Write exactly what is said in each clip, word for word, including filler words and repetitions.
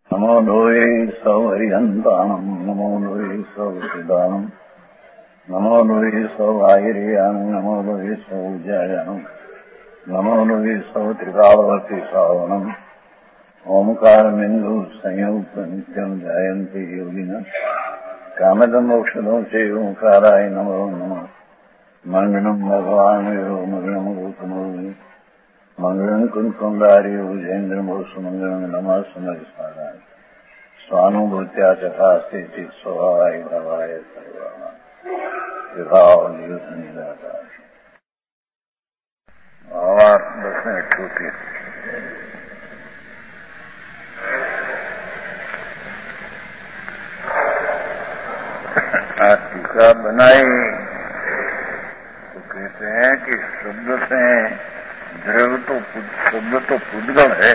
नमो लोये सौहरिहन्तानम् नमो लोये सौहृदानम् नमो लोये सौभागिर्यानम् नमो लोये सौज्यायानम् नमो लोये सौत्रिकालवर्ति सावनम् ओंकारमिन्दु संयुक्त नित्यम् ध्यायन्ति योगिनः कामदम् मोक्षदम् च ओंकाराय नमो नमः मङ्गलम् भगवान् यो मङ्गलम् गौतमो मंगलम कुंकुंदारी उजेन्द्रमोसु मंगलम नमः सुमरिस्मराय स्वानुभूत्या चथा स्थिति स्वभावाय भवाय सर्वमा विभाव निदाता आवाज दस मिनट छूटी टीका बनाई तो कहते हैं कि शब्द से द्रव्य तो शब्द तो पुद्गल है।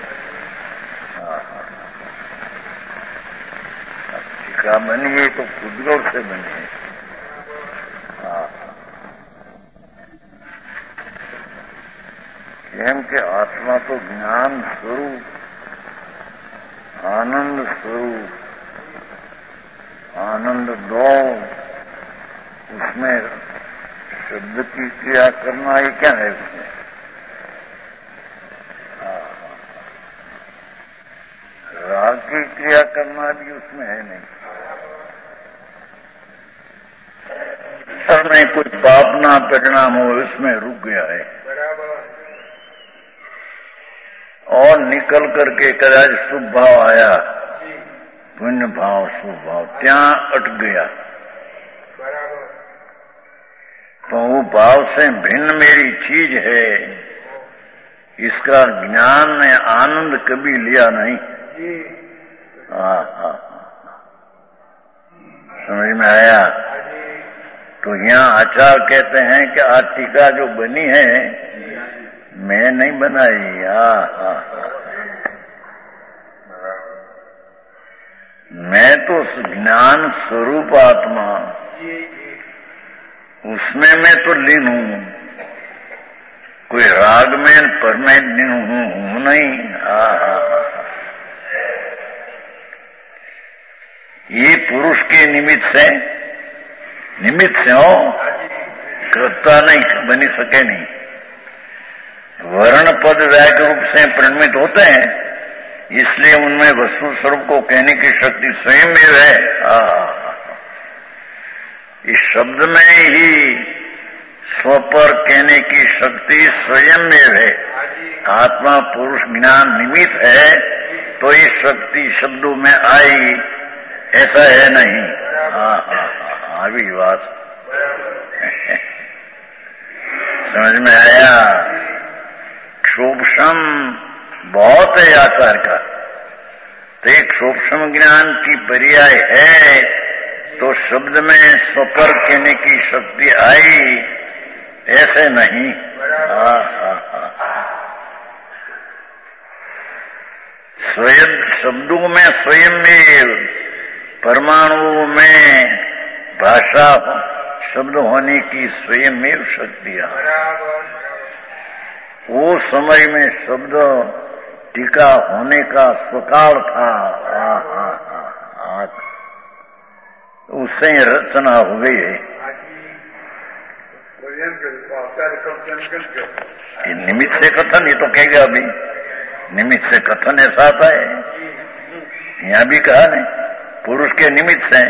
टीका बनी है तो पुद्गल से बनी है। केम के आत्मा तो ज्ञान स्वरूप, आनंद स्वरूप, आनंद दो, उसमें शब्द की क्रिया करना ही क्या है उसमें? राग की क्रिया करना भी उसमें है नहीं। में कुछ पाप ना परिणाम हो इसमें रुक गया है और निकल करके कदाच शुभ भाव आया, पुण्य भाव शुभ भाव त्यां अट गया तो वो भाव से भिन्न मेरी चीज है, इसका ज्ञान ने आनंद कभी लिया नहीं। हाँ हाँ समझ में आया? तो यहाँ आचार्य कहते हैं कि आज टीका जो बनी है मैं नहीं बनाई। हाँ हाँ मैं तो ज्ञान स्वरूप आत्मा, उसमें मैं तो लीन हूँ, कोई राग में पर मैं लीन हूँ हूँ नहीं। हाँ हाँ ये पुरुष के निमित्त से निमित्त से हो, कृत्ता नहीं बनी सके नहीं। वर्ण पद व्याक रूप से परिणमित होते हैं, इसलिए उनमें वस्तु स्वरूप को कहने की शक्ति स्वयं में है। इस शब्द में ही स्वपर कहने की शक्ति स्वयं में है। आत्मा पुरुष ज्ञान निमित्त है तो ये शक्ति शब्दों में आई, ऐसा है नहीं। हाँ हाँ हाँ अभी बात समझ में आया? क्षोभसम बहुत है आचार का, तो एक क्षोभसम ज्ञान की पर्याय है तो शब्द में स्वपर कहने की शक्ति आई, ऐसे नहीं। हाँ हाँ हाँ स्वयं शब्दों में स्वयं में परमाणु में भाषा शब्द होने की स्वयं में शक्तियां, वो समय में शब्द टीका होने का स्वकाल था। आ, आ, आ, आ, उससे रचना हो गई है। निमित्त से कथन, ये तो कहेगा अभी निमित्त से कथन ऐसा आता है, यहाँ भी कहा नहीं पुरुष के निमित्त से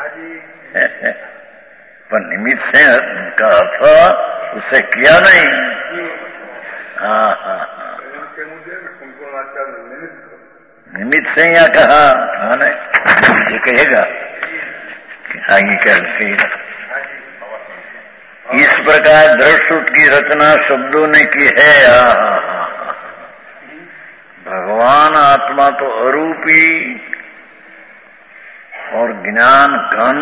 पर निमित्त से का अर्थ उससे किया नहीं। हाँ हाँ हाँ निमित्त से यहाँ कहा कहा नहीं, ये कहेगा आगे कहेगा। इस प्रकार द्रष्टुत की रचना शब्दों ने की है। हाँ हाँ हाँ भगवान आत्मा तो अरूपी और ज्ञान घन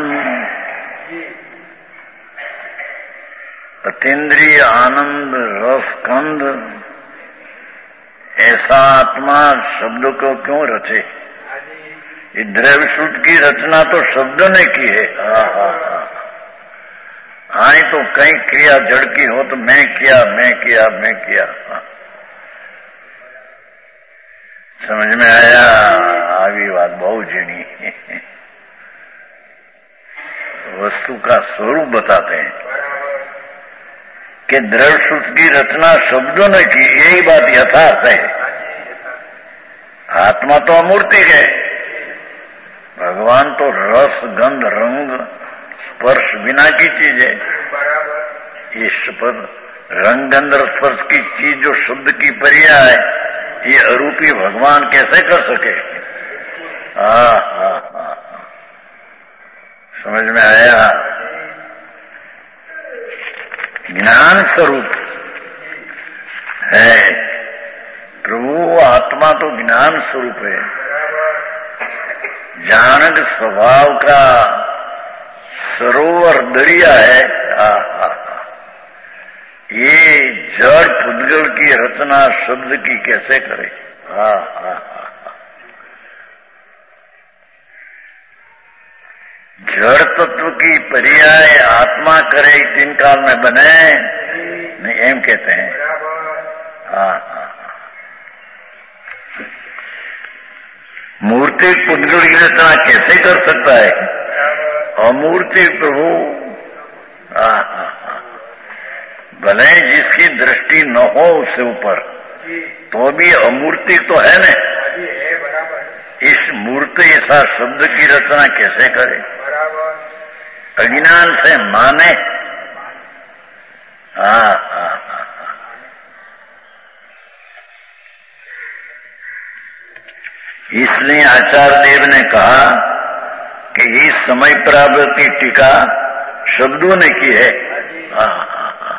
अतीन्द्रिय आनंद रसकंद, ऐसा आत्मा शब्द को क्यों रचे? ये द्रव्य सूत्र की रचना तो शब्द ने की है। हाँ हाँ हाँ हाँ तो कहीं क्रिया जड़ की हो तो मैं किया मैं किया मैं किया। हाँ। समझ में आया? આવી વાત બહુ ઝીણી वस्तु का स्वरूप बताते हैं कि दृढ़ सूत्र की रचना शब्दों ने की, यही बात यथार्थ है। आत्मा तो अमूर्ति है, भगवान तो रस गंध रंग स्पर्श बिना की चीज है। इस पर रंग गंध स्पर्श की चीज जो शब्द की पर्याय है, ये अरूपी भगवान कैसे कर सके? हाँ हाँ हाँ समझ में आया? ज्ञान स्वरूप है प्रभु, आत्मा तो ज्ञान स्वरूप है, जानक स्वभाव का सरोवर दरिया है। हा हा ये जड़ पुद्गल की रचना शब्द की कैसे करे? हा हा जड़ तत्व की पर्याय आत्मा करे तीन काल में बने नहीं, एम कहते हैं। हाँ हाँ मूर्ति पुद्गल की रचना कैसे कर सकता है? अमूर्ति प्रभु। हाँ हाँ हाँ भले जिसकी दृष्टि न हो उससे ऊपर, तो भी अमूर्ति तो है न। इस मूर्ति ऐसा शब्द की रचना कैसे करे? अज्ञान से माने। हाँ हाँ हाँ इसलिए आचार्य देव ने कहा कि इस समय प्राप्त की टीका शब्दों ने की है। हाँ हाँ हाँ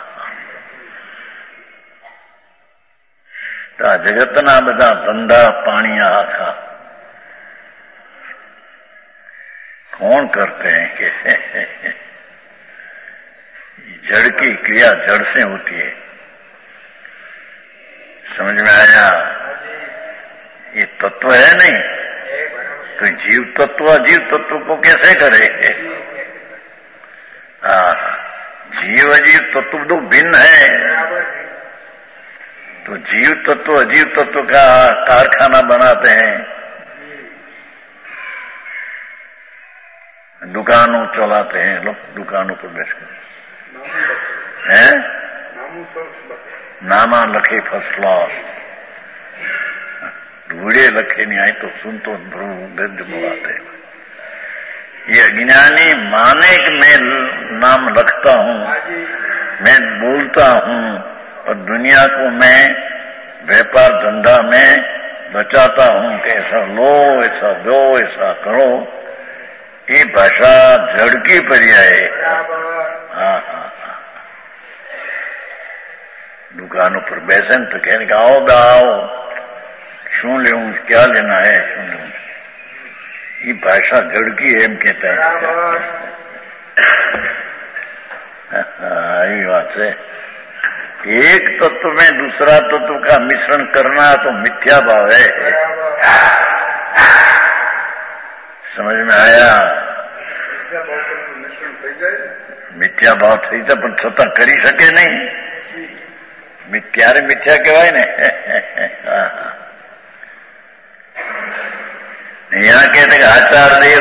जगतना बधा धंधा पाणिया आखा कौन करते हैं कि जड़ की क्रिया जड़ से होती है। समझ में आया? ये तत्व है नहीं तो जीव तत्व अजीव तत्व को कैसे करे? हाँ जीव अजीव तत्व तो भिन्न है, तो जीव तत्व अजीव तत्व का कारखाना बनाते हैं, दुकानों चलाते हैं लोग, दुकानों पर बैठकर हैं नामा लखे फर्स्ट क्लास, ढूढ़े लखे नहीं आए तो सुन तो गद्य बुलाते। ये अज्ञानी माने कि मैं नाम रखता हूँ, मैं बोलता हूँ और दुनिया को मैं व्यापार धंधा में बचाता हूँ कि ऐसा लो ऐसा दो ऐसा करो। ये भाषा जड़ की पर्याय है। हाँ हाँ हाँ दुकानों पर बैसे तो कहने का आओ आओ शू ले क्या लेना है शू ले, ये भाषा जड़ की है, हम कहते हैं। ये बात है, एक तत्व में दूसरा तत्व का मिश्रण करना तो मिथ्या भाव है। समझ में आया? मिथ्या भाव थी तो पण छतां करी सके नहीं, मिथ्या रे मिथ्या कहवाय ने। यहाँ कहते हैं आचार्य देव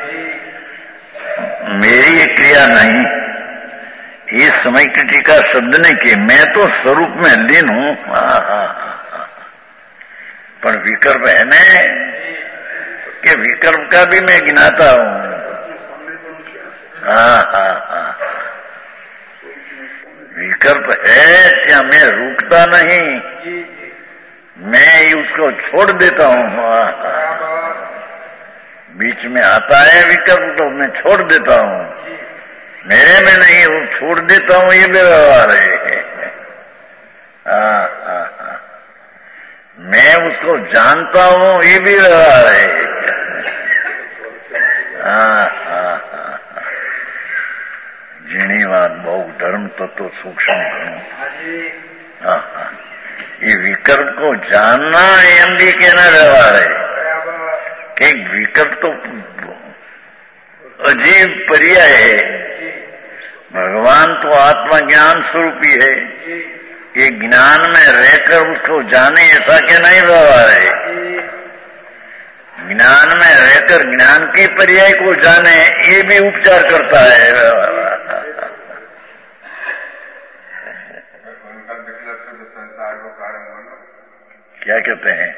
मेरी ये क्रिया नहीं, ये समय की टीका शब्द ने की, मैं तो स्वरूप में लीन हूं। पर विकल्प है न कि विकल्प का भी मैं गिनाता हूं। हाँ हाँ हाँ विकल्प है क्या? मैं रुकता नहीं, मैं उसको छोड़ देता हूं। बीच में आता है विकल्प तो मैं छोड़ देता हूं, मेरे में नहीं वो छोड़ देता हूं, ये व्यवहार है। हाँ हाँ हाँ मैं उसको जानता हूं, ये भी व्यवहार है। हाँ हाँ हाँ जीणी बात बहु धर्म तत्व सूक्ष्म घणो। हाँ हाँ ये विकल्प को जानना एम भी कहना व्यवहार है कि विकल्प तो अजीब पर्याय है, भगवान तो आत्मा ज्ञान स्वरूपी है, ये ज्ञान में रहकर उसको जाने ऐसा क्या नहीं व्यवहार है। ज्ञान में रहकर ज्ञान के पर्याय को जाने, ये भी उपचार करता है। क्या कहते हैं?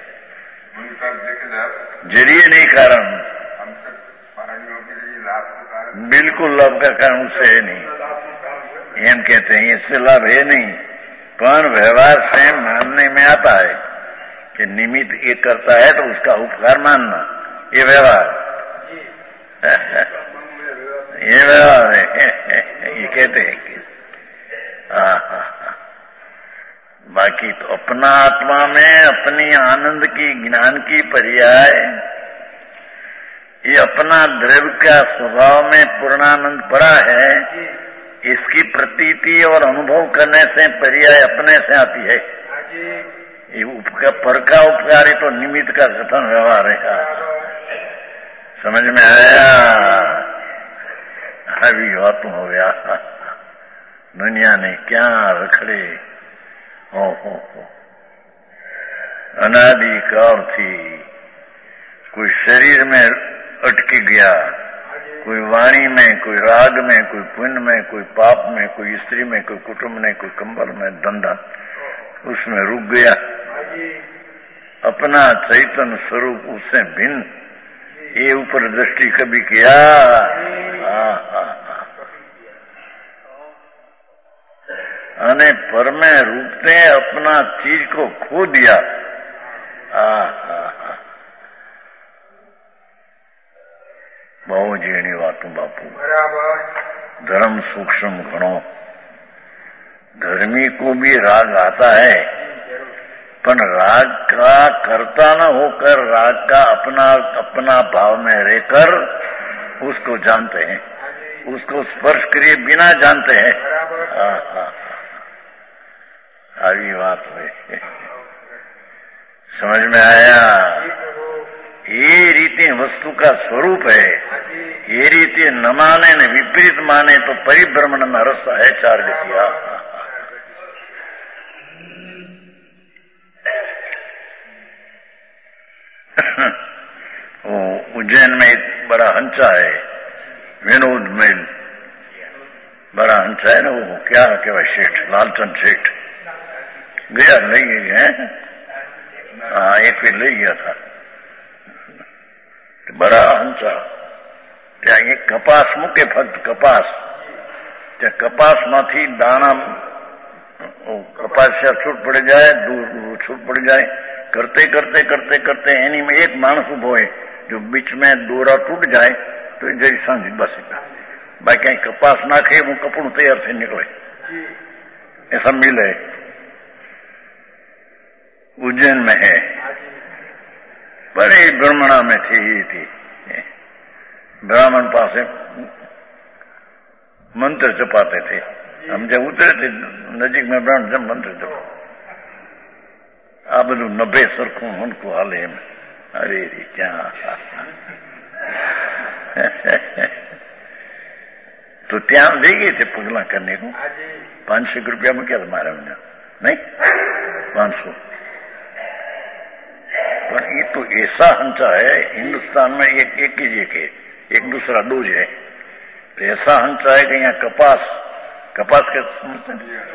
जरिए नहीं कारण, बिल्कुल लाभ का कारण उससे है नहीं। हम कहते हैं इससे लाभ है नहीं, पर व्यवहार से मानने में आता है कि निमित्त ये करता है तो उसका उपकार मानना, ये व्यवहार ये व्यवहार है। ये कहते हैं कि हाँ हाँ हाँ। बाकी तो अपना आत्मा में अपनी आनंद की, ज्ञान की पर्याय, ये अपना द्रव्य का स्वभाव में पूर्णानंद पड़ा है, इसकी प्रतीति और अनुभव करने से पर्याय अपने से आती है। ये उपका, पर का उपकार है तो निमित्त का कथन व्यवहार है। समझ में आया? अभी बात हो गया, दुनिया ने क्या रखड़े हो हो हो अनादि काल थी। कोई शरीर में अटकी गया, कोई वाणी में, कोई राग में, कोई पुण्य में, कोई पाप में, कोई स्त्री में, कोई कुटुंब में, कोई कंबल में, धंधा उसमें रुक गया। अपना चैतन्य स्वरूप उससे भिन्न, ये ऊपर दृष्टि कभी किया? हाँ हाँ हाँ। अने पर में रूपते अपना चीज को खो दिया। हाँ हाँ हाँ। बहु जीणी वातों बापू, धर्म सूक्ष्म घणो। धर्मी को भी राग आता है, पर राग का कर्ता न होकर राग का अपना अपना भाव में रहकर उसको जानते हैं, उसको स्पर्श किए बिना जानते हैं। हाँ हाँ, सारी बात है। समझ में आया? ये रीति वस्तु का स्वरूप है। ये रीति न माने न विपरीत माने तो परिभ्रमण न रस है चार गतिया। वो उज्जैन में एक बड़ा हंसा है, विनोद मिल, बड़ा हंसा है ना, वो क्या क्या सेठ, लालचंद सेठ गया, ले गए हैं। हाँ, एक फिर ले गया था, बड़ा हंसा। त्या एक कपास मूके, फक्त कपास, त्या कपास माथी दाना कपास से छूट पड़ जाए, दूर छूट पड़ जाए, करते करते करते करते एनी में एक मानस उभो है जो बीच में दोरा टूट जाए तो जैसी सांझी बस बाकी कपास नाखे वो कपड़ू तैयार से निकले, ऐसा मिल है। उज्जैन में है, बड़े ब्राह्मणा में थी ही थी। ब्राह्मण पासे मंत्र जपाते थे, हम जब उतरे थे नजीक में ब्राह्मण जब मंत्र जप आ बधु नभे सरखू उनको हाले एम। अरे रे क्या तो त्या ले गए थे पगला करने को, पांच सौ रुपया में क्या तुम्हारा मैंने नहीं पांच सौ। पर ये तो ऐसा हंसा है हिंदुस्तान में, एक एक ही एक है, एक दूसरा डोज है। तो ऐसा हंसा है कि यहाँ कपास कपास के समझते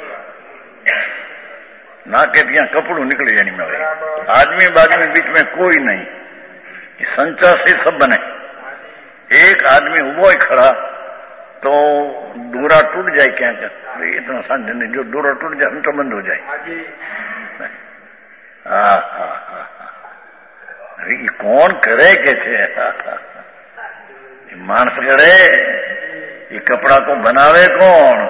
ना के यहाँ कपड़ू निकले यानी में आदमी बाजू में बीच में कोई नहीं, संचा से सब बने। एक आदमी उबो ही खड़ा तो दूरा टूट जाए, क्या क्या इतना सांझ नहीं, जो दूरा टूट जाए तो बंद हो जाए। हाँ हाँ हाँ, अरे ये कौन करे कैसे? मानस करे, ये कपड़ा को बनावे कौन?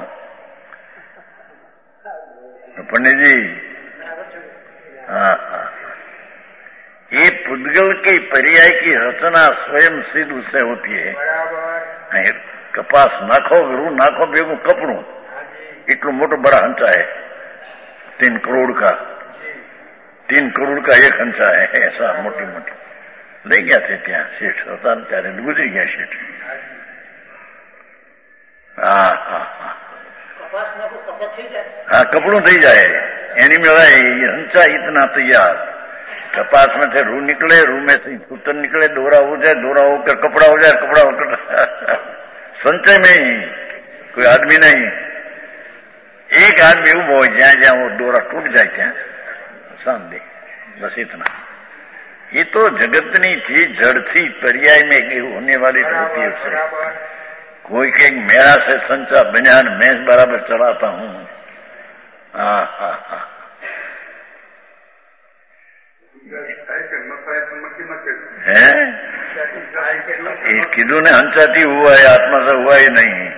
पंडित जी, हाँ हाँ, ये पुद्गल के पर्याय की रचना स्वयं सिद्ध उससे होती है। कपास नाखो रू नाखो बेगू कपड़ू इतलो मोटो बड़ा हंसा है, तीन करोड़ का तीन करोड़ का एक हंसा है, ऐसा मोटी मोटी ले गया थे त्या सेठ होता त्यारे गुजरी गया सेठ। हाँ हाँ हाँ हाँ, कपड़ों थी जाए एनी में हंसा इतना तैयार कपास में से रू निकले, रू में से सूत्र निकले, दोरा हो जाए, दोरा होकर कपड़ा हो जाए, कपड़ा होकर संचय में ही कोई आदमी नहीं, एक आदमी उभो हो जाए जहां वो दोरा टूट जाए क्या शांति, बस इतना। ये तो जगतनी चीज जड़ थी, पर्याय में होने वाली तो होती है उससे। कोई के मेरा से संचा बनियान मैं बराबर चलाता हूं, हाँ हाँ हाँ है ये कीधु ने हंसाती हुआ है, आत्मा से हुआ ही नहीं।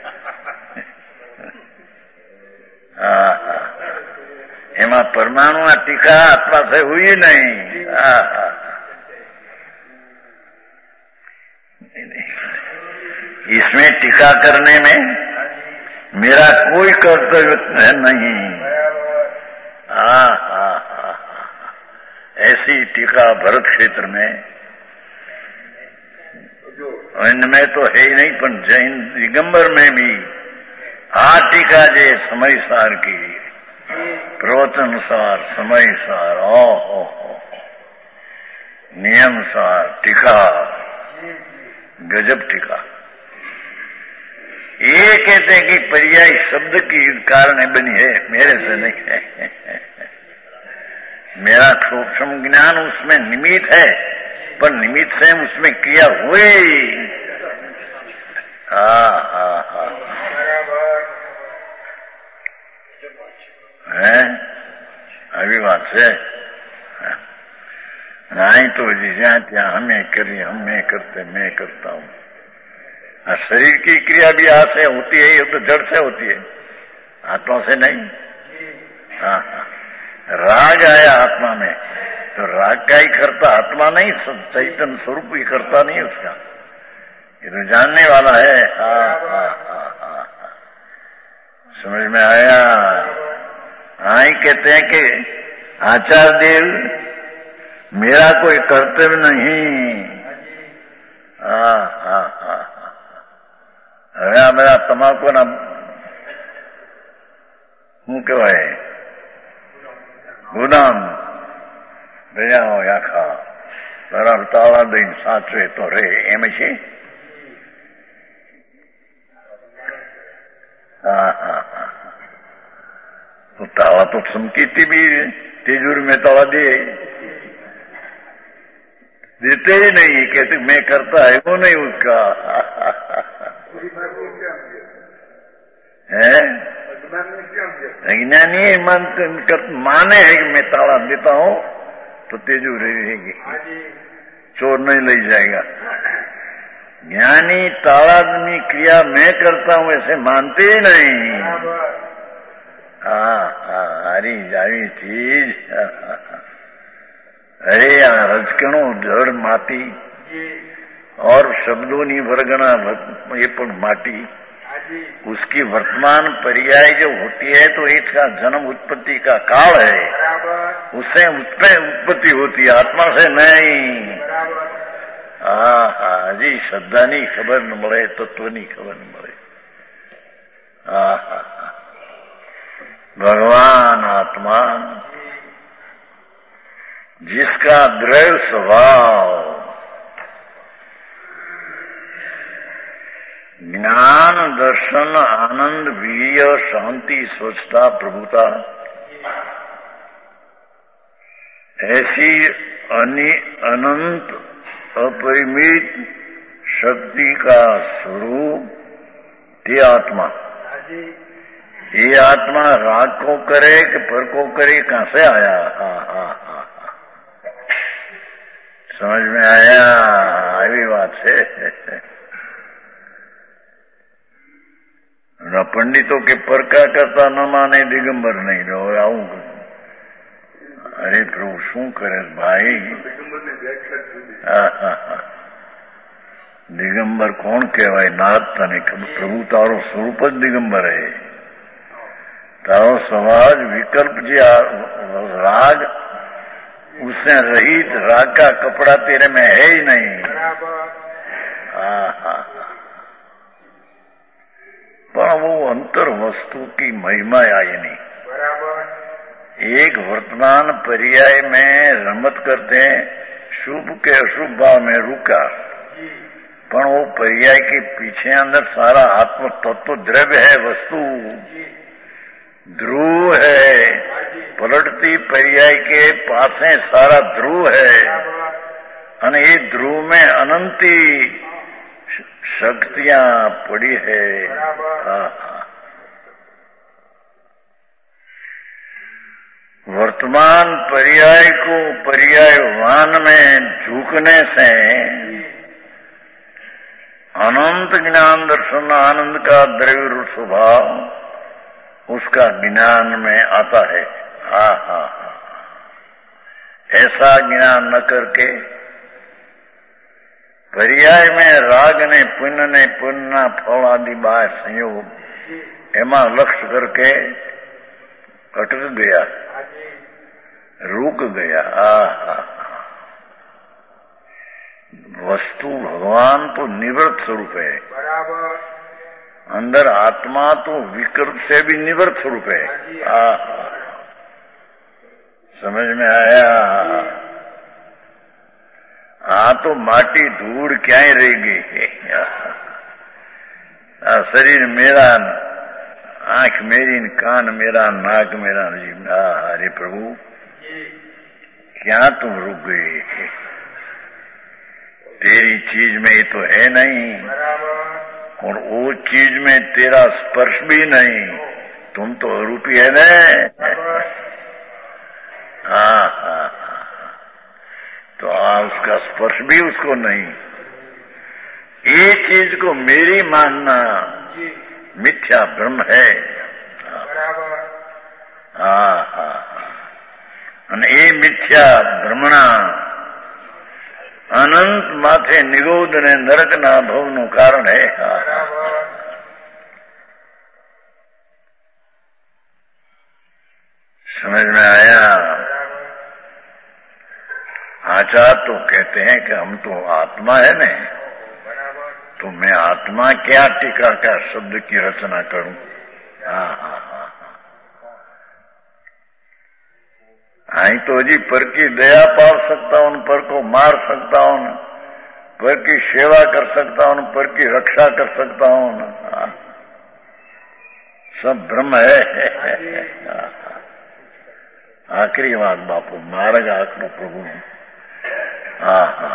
हाँ हाँ एमा परमाणु टीका आत्मा से हुई नहीं। हाँ हाँ इसमें टीका करने में मेरा कोई कर्तव्य नहीं। हाँ हाँ हाँ ऐसी टीका भरत क्षेत्र में इनमें तो है ही नहीं, पर जैन दिगंबर में भी आ टीका जे समय सार की प्रवचन सार समय सार ओ हो हो नियम सार टीका, गजब टीका। ये कहते हैं कि पर्याय शब्द की कारण बनी है, मेरे से नहीं है। मेरा सूक्ष्म ज्ञान उसमें निमित्त है, पर निमित्त से उसमें क्रिया हुए। हाँ हाँ हाँ है अभी बात है नहीं तो जहाँ ત્યાં हमें करी हमें करते मैं करता हूँ। शरीर की क्रिया भी हाथ से होती है, ये तो जड़ से होती है, आत्मा से नहीं। हाँ हाँ राग आया आत्मा में तो राग का ही करता आत्मा नहीं, चैतन्य स्वरूप ही करता नहीं उसका, ये तो जानने वाला है। हाँ हाँ हाँ हाँ समझ में आया। हाँ ही कहते हैं कि आचार्य देव मेरा कोई कर्तव्य नहीं। हाँ हाँ हाँ હવે આ બધા તમાકુના શું કહેવાય ગુદામ ભેજા હોય આખા બરાબર તાળા દઈને સાચવે તો રે એમ છે। હા હા હા તો તાળા તો ચમકીથી भी तिजोरी में ताला दे देते ही नहीं, कहते मैं करता है वो नहीं उसका है। अज्ञानी माने है कि मैं ताला देता हूं तो तिजोरी रहेगी, चोर नहीं ले जाएगा। ज्ञानी ताला में क्रिया मैं करता हूं ऐसे मानते ही नहीं। हाँ हाँ हरी जावी चीज अरे आ रजकणो जड़ माटी और शब्दों वर्गना ये पण माटी, उसकी वर्तमान पर्याय जो होती है तो इसका जन्म उत्पत्ति का काल है, उससे उसमें उत्पत्ति होती है, आत्मा से नहीं। हाँ हाँ जी श्रद्धा नहीं खबर न मळे, तत्व नहीं खबर न मळे। हाँ हाँ भगवान आत्मा जिसका दृढ़ स्वभाव ज्ञान दर्शन आनंद वीर्य शांति स्वच्छता प्रभुता ऐसी अनि अनंत अपरिमित शक्ति का स्वरूप ये आत्मा, ये आत्मा राग को करे कि पर को करे, कहां से आया? हाँ हाँ हाँ समझ में आया? अभी बात है न पंडितों के पर का करता न माने दिगंबर नहीं रहो आऊ। अरे प्रभु शू करे भाई? हाँ हाँ हाँ दिगंबर कौन कहवाय? नाथ तने प्रभु तारो स्वरूप ज दिगंबर है। तारो स्वभाव विकल्प जी राग उससे रहित राग का कपड़ा तेरे में है ही नहीं। हाँ हाँ पर वो अंतर वस्तु की महिमा आई नहीं, एक वर्तमान पर्याय में रमत करते हैं, शुभ के अशुभ भाव में रुका, पर वो पर्याय के पीछे अंदर सारा आत्म तत्व द्रव्य है, वस्तु ध्रुव है, पलटती पर्याय के पासे सारा ध्रुव है, और ये ध्रुव में अनंती शक्तियां पड़ी है। वर्तमान पर्याय को पर्यायवान में झुकने से अनंत ज्ञान दर्शन आनंद का द्रव्य स्वभाव उसका ज्ञान में आता है। हा हा हा ऐसा ज्ञान न करके पर्याय में राग ने पुण्य ने पुण्य फल आदि बाय संयोग एमा लक्ष्य करके अटक गया, रुक गया। आ वस्तु भगवान तो निवृत्त स्वरूप है, अंदर आत्मा तो विकृत से भी निवृत्त स्वरूप है। आ समझ में आया? हाँ तो माटी धूड़ क्या ही रहेगी। शरीर मेरा, आंख मेरी, कान मेरा, नाक मेरा, जीव। अरे प्रभु क्या तुम रुक गए? तेरी चीज में ये तो है नहीं, और वो चीज में तेरा स्पर्श भी नहीं, तुम तो अरूपी है ना। हाँ हाँ तो आ, उसका स्पर्श भी उसको नहीं। ये चीज को मेरी मानना मिथ्या भ्रम है। हाँ हाँ અને એ મિથ્યા ભ્રમણા અનંત માથે નિરોધ ને નરકના ભવનું કારણ હે। समझ में आया? आचार्य तो कहते हैं कि हम तो आत्मा है न, तो मैं आत्मा क्या टीका का शब्द की रचना करूं। हाँ हाँ हाँ आई तो जी पर की दया पाल सकता हूं, पर को मार सकता हूं, पर की सेवा कर सकता हूं, पर की रक्षा कर सकता हूं। सब भ्रम है। आखिरी बात बापू, मार्ग आखिर प्रभु। हाँ हाँ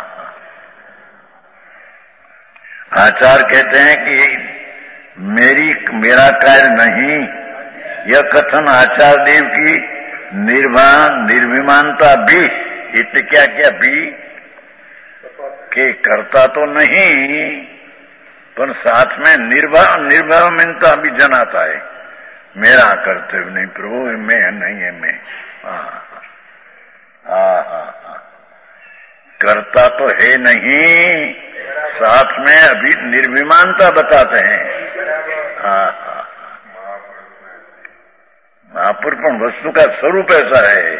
आचार्य कहते हैं कि मेरी मेरा कार्य नहीं, यह कथन आचार्य देव की निर्वाण निर्विमानता भी। इतने क्या क्या भी के करता तो नहीं, पर साथ में निर्वाण निर्विमानता भी जनाता है। मेरा कर्तव्य नहीं प्रभु, मैं नहीं है मैं। हाँ हाँ करता तो है नहीं, साथ में अभी निर्विमानता बताते हैं। हाँ हाँ महापुर पण वस्तु का स्वरूप ऐसा है।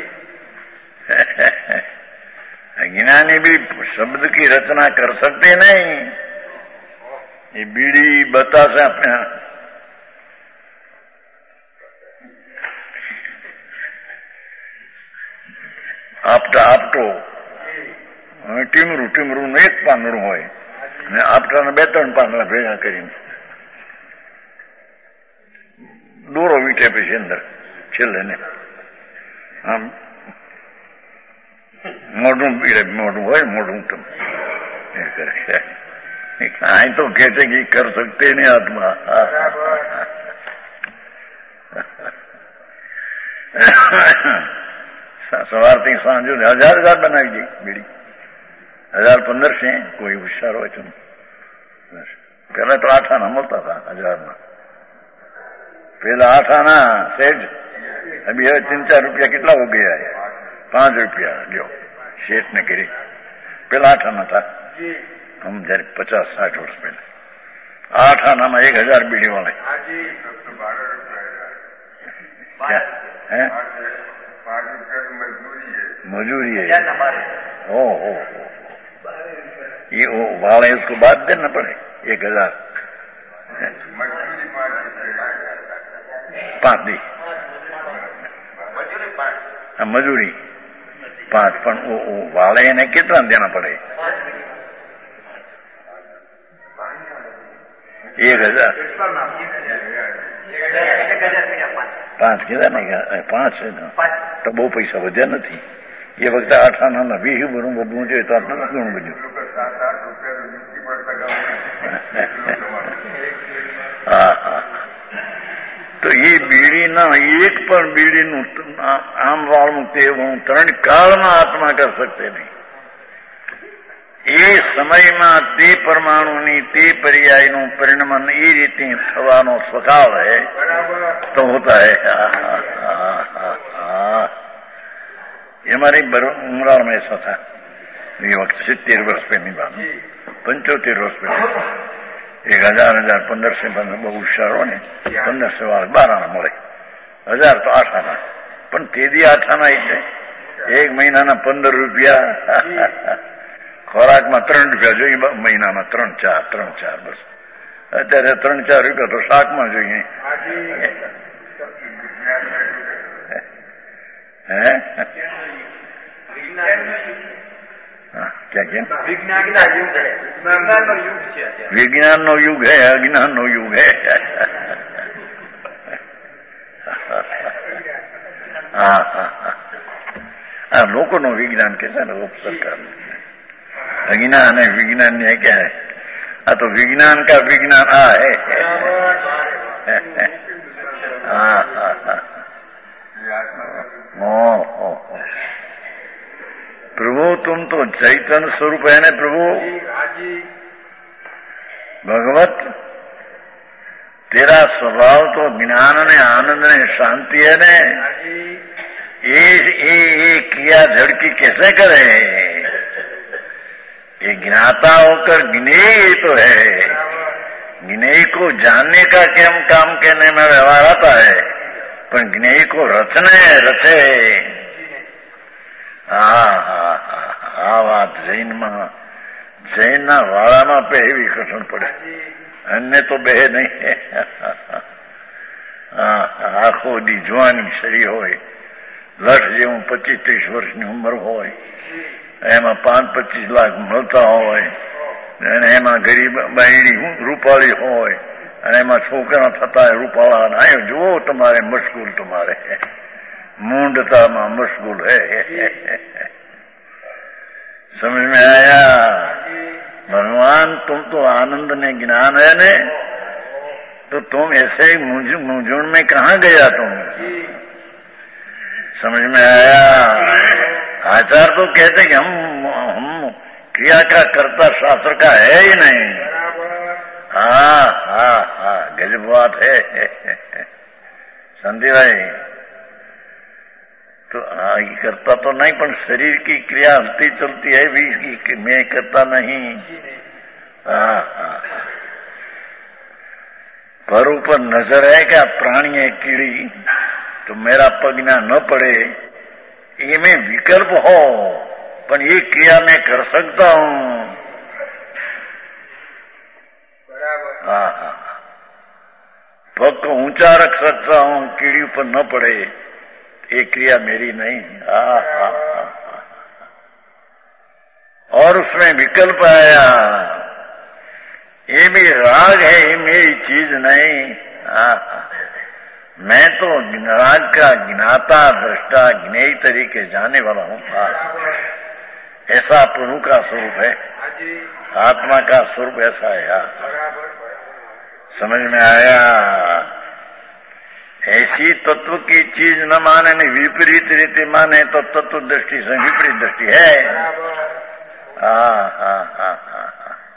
अज्ञानी भी शब्द की रचना कर सकते नहीं। ये बीड़ी बतासे अपने आपटा आपटो ટીમરું ટીમરું ને એક પાંદડું હોય ને આપટાને બે ત્રણ પાંદડા ભેગા કરીને દોરો વીટે પછી અંદર છેલ્લે ને આમ મોઢું પીડે, મોઢું હોય મોઢું તો એ કરે। અહીં તો कहते कि कर सकते नहीं आत्मा। સવારથી સાંજ હજાર હજાર બનાવી દે બીડી, હજાર પંદરસે કોઈ હોશિયાર હોય તો। પેલા તો આઠ આના મળતા હતા હજારના, પેલા આઠ આના સેજ, અભી હવે तीन चार રૂપિયા કેટલા हो गया है? पांच रुपया લ્યો શેઠ ને કરી। પેલા આઠ આના था, हम जયારે पचास साठ वर्ष पहले आठ आना में एक हजार बीड़ी वाले मजूरी है। ओ हो ये वो वाले उसको बात देना पड़े एक हजार पांच दी मजूरी पांच, पण वाले ने कितना देना पड़े? एक हजार પાંચ કીધા ને પાંચ તો બહુ પૈસા વધ્યા નથી. એ વખતે આઠ આના વીસ બરું વધવું જોઈએ તો આપણે નથી ઘણું બધું. હા હા. તો એ બીડીના એક પણ બીડીનું આમ વાળું તે હું ત્રણ કાળમાં આત્મા કરી શકતે નહીં. એ સમયમાં તે પરમાણુની તે પર્યાયનું પરિણમન એ રીતે થવાનો સ્વભાવ હૈ તો હોતા હૈ. ये हमारी उमराल में ऐसा था. ये वक्त सितर वर्ष पे नहीं बात, पंचोतेर वर्ष पे एक हजार हजार पंदर से पंद्रह बहु शहरों ने पंदर से वाले बारह ना મળે. हजार तो आठ आना પણ તેદી આઠ આના એટલે એક મહિનાના પંદર રૂપિયા ખોરાકમાં ત્રણ રૂપિયા જોઈએ મહિનામાં ત્રણ ચાર ત્રણ ચાર બસ. અત્યારે ત્રણ ચાર રૂપિયા તો શાકમાં જોઈએ. હે વિજ્ઞાન નો યુગ હે, અજ્ઞાન નો યુગ હે. હા હા હા લોકોનું વિજ્ઞાન કે છે ને સરકાર अज्ञान है विज्ञान है क्या है? आ तो विज्ञान का विज्ञान आ है. हाँ हाँ हाँ. प्रभु तुम तो चैतन्य स्वरूप है ने प्रभु. भगवत तेरा स्वभाव तो ज्ञान ने आनंद ने शांति है ने. ये ये ये किया झड़की कैसे करे? ये ज्ञाता होकर ज्ञेय तो है. ज्ञेय को जानने का केम काम कहने में व्यवहार आता है, पर ज्ञेय को रचने रचे. हाँ हाँ हाँ आ बात जैन में जैन ना वाला में पे एवी कठिन पड़े, अन्य तो बेहे नहीं है. आखो दी जवानी शरीर होय, लठ जेवं पच्चीस तीस वर्षनी उम्र होय, એમાં પાંચ પચીસ લાખ મળતા હોય અને એમાં ગરીબ બાયડી રૂપાળી હોય અને એમાં છોકરા થતા રૂપાળા. આયો જુઓ તમારે મશગુલ, તમારે મૂંડતામાં મશગુલ હે. समझ में आया? भगवान तुम तो आनंद ने ज्ञान है ने, तो तुम ऐसे मूंझवण में कहाँ गया तुम? समझ में आया? आचार तो कहते कि हम हम क्रिया का कर्ता शास्त्र का है ही नहीं. हाँ हाँ हाँ गजब बात है. संधि भाई तो हाँ ये करता तो नहीं, पर शरीर की क्रिया हलती चलती है भी, मैं करता नहीं. हाँ हाँ पर ऊपर नजर है क्या? प्राणी है कीड़ी तो मेरा पगना न पड़े, ये में विकल्प हो, पर ये क्रिया मैं कर सकता हूं. हाँ हाँ पग को ऊंचा रख सकता हूं, कीड़ी ऊपर न पड़े, ये क्रिया मेरी नहीं. हाँ हाँ हाँ और उसमें विकल्प आया, ये भी राग है, ये मेरी चीज नहीं. हाँ मैं तो राग का ज्ञाता दृष्टा ज्ञेय तरीके जाने वाला हूं. ऐसा प्रभु का स्वरूप है, आत्मा का स्वरूप ऐसा है. समझ में आया? ऐसी तत्व की चीज न माने नहीं, विपरीत रीति माने तो तत्व दृष्टि से विपरीत दृष्टि है. हाँ हाँ हाँ हाँ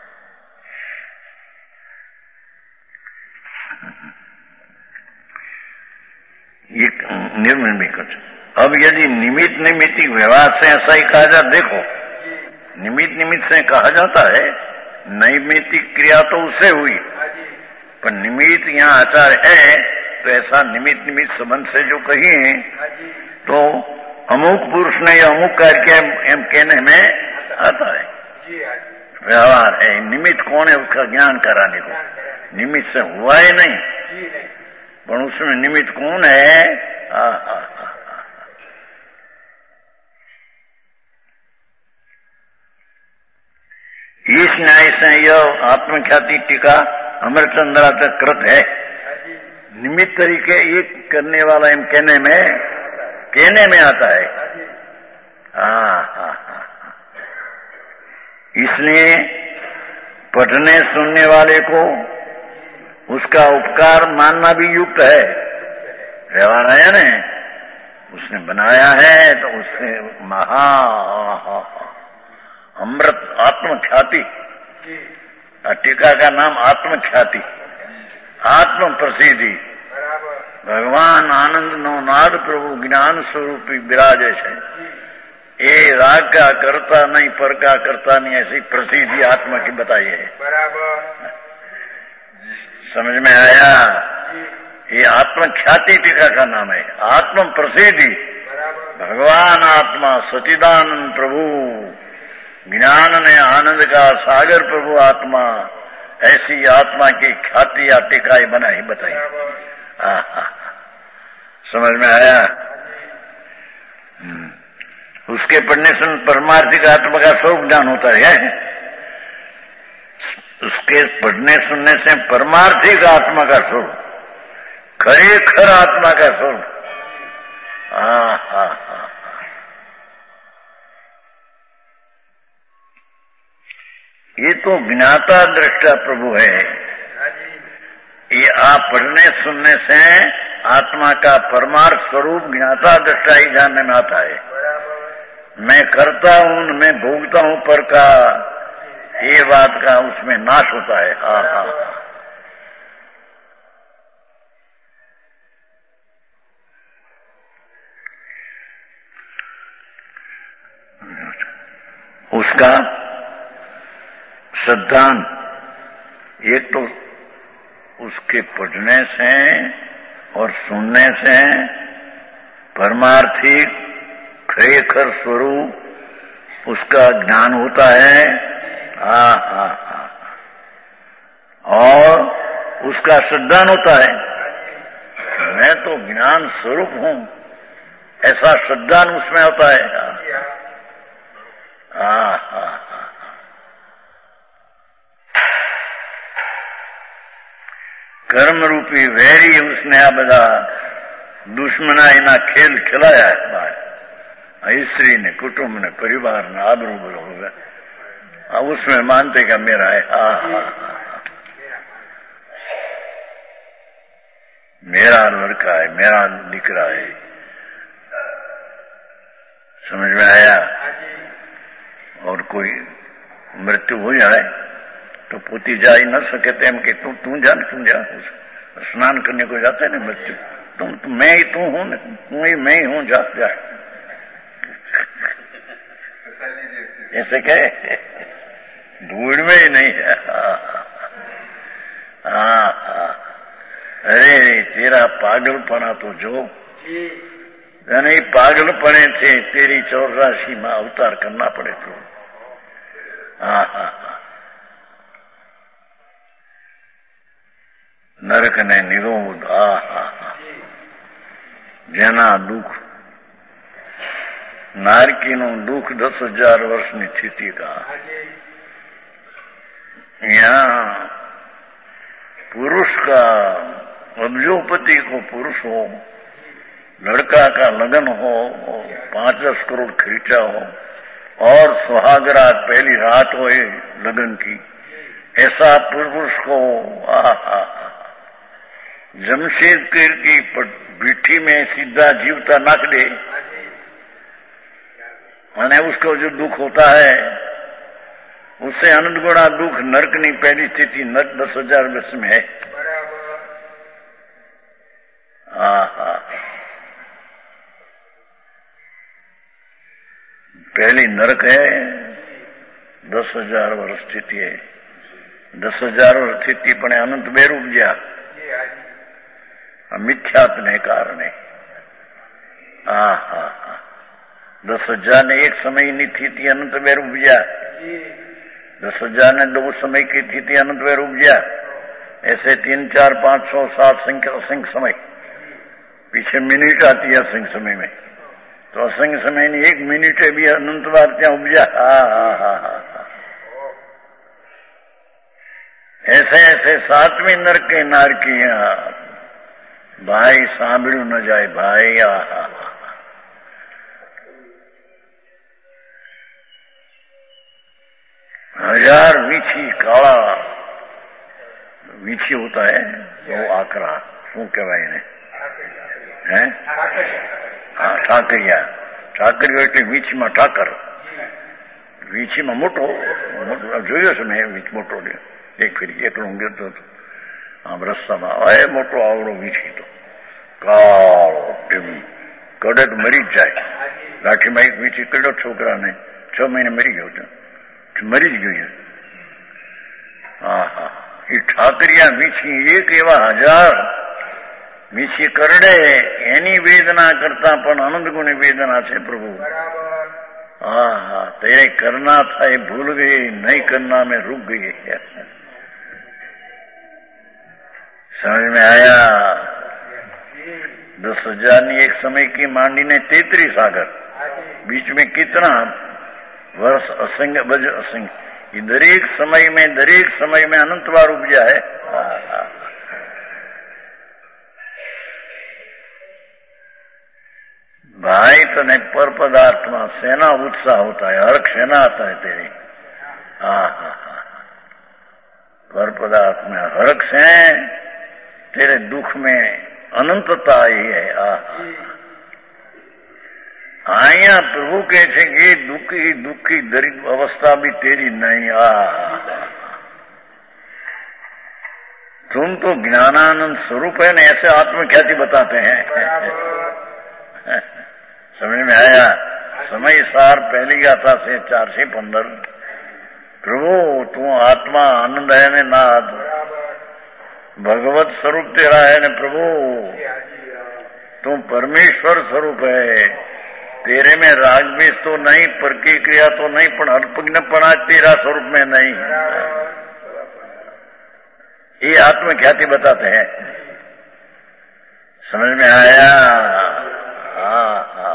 ये निर्मित कुछ. अब यदि निमित्त निमित्तिक व्यवहार से ऐसा ही कहा जाता, देखो निमित्त निमित्त से कहा जाता है, नैमित्तिक क्रिया तो उससे हुई, पर निमित्त यहाँ आचार है तो ऐसा निमित्त निमित्त संबंध से जो कही है तो अमुक पुरुष ने या अमुक कार्य किया एम कहने में आता है. व्यवहार है, निमित्त कौन है उसका ज्ञान कराने को. निमित्त से हुआ ही नहीं, पर उसमें निमित्त कौन है? आ, आ, आ, आ, इस न्याय से यह आत्मख्याति टीका अमरचंद्राचा कृत है। निमित्त तरीके ये करने वाला इन कहने में कहने में आता है। हाँ हाँ हाँ, इसलिए पढ़ने सुनने वाले को उसका उपकार मानना भी युक्त है। व्यवहार है ना, उसने बनाया है तो उससे महा अमृत आत्मख्याति, टीका का नाम आत्मख्याति, आत्म प्रसिद्धि। भगवान आनंद नो नाद प्रभु ज्ञान स्वरूपी विराजे है। ये राग का करता नहीं, पर का करता नहीं, ऐसी प्रसिद्धि आत्मा की बताई है। समझ में आया? ये आत्मख्याति टीका का नाम है, आत्म प्रसिद्धि। भगवान आत्मा सच्चिदानंद प्रभु, ज्ञान ने आनंद का सागर प्रभु आत्मा, ऐसी आत्मा की ख्याति या टीकाई बनाई बताई। समझ में आया? उसके पढ़ने से परमार्थिक आत्मा का स्वरूप ज्ञान होता है। उसके पढ़ने सुनने से परमार्थिक आत्मा का स्वरूप, खरेखर आत्मा का स्वरूप। हाँ हाँ हाँ, ये तो ज्ञाता दृष्टा प्रभु है। ये आप पढ़ने सुनने से आत्मा का परमार्थ स्वरूप ज्ञाता दृष्टा ही जानने में आता है। मैं करता हूं, मैं भोगता हूं पर का, ये बात का उसमें नाश होता है। हाँ हाँ, उसका सिद्धांत एक तो उसके पढ़ने से और सुनने से परमार्थिक खरेखर स्वरूप उसका ज्ञान होता है। हाँ हाँ हाँ, और उसका सिद्धांत होता है मैं तो ज्ञान स्वरूप हूं, ऐसा सिद्धांत उसमें होता है। हाँ हाँ, कर्म रूपी वैरी उसने आ बदा दुश्मना इना खेल खिलाया है। स्त्री ने, कुटुंब ने, परिवार ने आबरू बरो हो गया, उसमें मानते का मेरा है। हाँ हाँ हाँ, मेरा लड़का है, मेरा दिकरा है। समझ में आया? और कोई मृत्यु हो जाए तो पोती जा ही न सके तेम कि तू तू जा तू जा, स्नान करने को जाते है ना मृत्यु, तुम तु, मैं ही तू हूं, तू ही मैं ही हूं, जा जा। ऐसे कहे धूड़ में ही नहीं है। हाँ हाँ, अरे तेरा पागलपना तो जो नहीं, पागलपने थे तेरी चौरासी में अवतार करना पड़े तो। हाँ हाँ, नरक ने निरोध। हा हा, જેના દુઃખ નારકીનું દુઃખ દસ हजार વર્ષની સ્થિતિ का, यहाँ पुरुष का अब्जोपति को पुरुष हो, लड़का का लगन हो, पांच दस करोड़ खर्चा हो और सुहागरात पहली रात हो लगन की, ऐसा पुरुष को आ हा जमशेदपुर की भीठी में सीधा जीवता नाक दे, माने उसको जो दुख होता है उससे अनंत गुणा दुख नरक नहीं, पहली स्थिति नरक दस हजार वर्ष में है। हाँ हाँ, पहली नरक है, दस हजार वर्ष स्थिति है। दस हजार वर्ष स्थिति पण अनंत बेर उपज्या मिथ्यात ने कारणे। हाँ हाँ हाँ, दस हजार ने एक समय की स्थिति अनंत बेर उपज्या, दस हजार ने दो समय की स्थिति अनंत बेर उपज्या, ऐसे तीन चार पांच सौ सात संख्या असंख्य समय, पीछे मिनट आती है असंख्य समय में, तो असंख्य समय ने एक मिनट भी अनंत बार क्या उपजा। हाँ हाँ हाँ हाँ, ऐसे ऐसे सातवीं नरक के नारकियां भाई सांभळ्યું न जाए भाई। आहा हजार वीछी काला वीछी होता है वो आकरा शू कहवाय ने હે હા ઠાકરિયા ઠાકરિયો એટલે વીછમાં ઠાકર વીછીમાં મોટો મોટો જોયો છે મેં વીછ મોટો એક ફેરી એકલો હું ગયો હતો આમ રસ્તામાં એ મોટો આવડો વીછી તો કાળો ટીમ કડે તો મરી જ જાય લાઠીમાં એક વીછી કડ્યો છોકરાને છ મહિને મરી ગયો હતો મરી જ ગયું હા હા એ ઠાકરિયા વીછી એક એવા હજાર વીછી કરડે એની વેદના કરતા પણ આનંદ ગુની વેદના છે प्रभु। हाँ हाँ तेरे करना था ये भूल गई नहीं करना में रुक गई। समझ में आया। दस हजार नी एक समय की मांडी ने तेतरी सागर बीच में कितना वर्ष असंग बज असंग ये दरेक समय में दरेक समय में अनंत बार उपजा है। हाँ हाँ भाई तने पर पदार्थ में सेना उत्साह होता है हर्ष सेना आता है तेरी। हाँ हाँ हाँ पर पदार्थ में हर्ष है तेरे दुख में अनंतता आई है। आया प्रभु कहे छे कि दुखी दुखी दरिद्र अवस्था भी तेरी नहीं। आ तुम तो ज्ञानानंद स्वरूप है न ऐसे आत्मख्याति बताते हैं। समझ में आया। समय सार पहली गाथा से चार से पंद्रह प्रभु तू आत्मा आनंद है ने नाथ भगवत स्वरूप तेरा है ने प्रभु तू परमेश्वर स्वरूप है तेरे में राग द्वेष तो नहीं परकी क्रिया तो नहीं पण अल्पज्ञपणा तेरा स्वरूप में नहीं। ये आत्मख्याति बताते हैं। समझ में आया। हाँ हाँ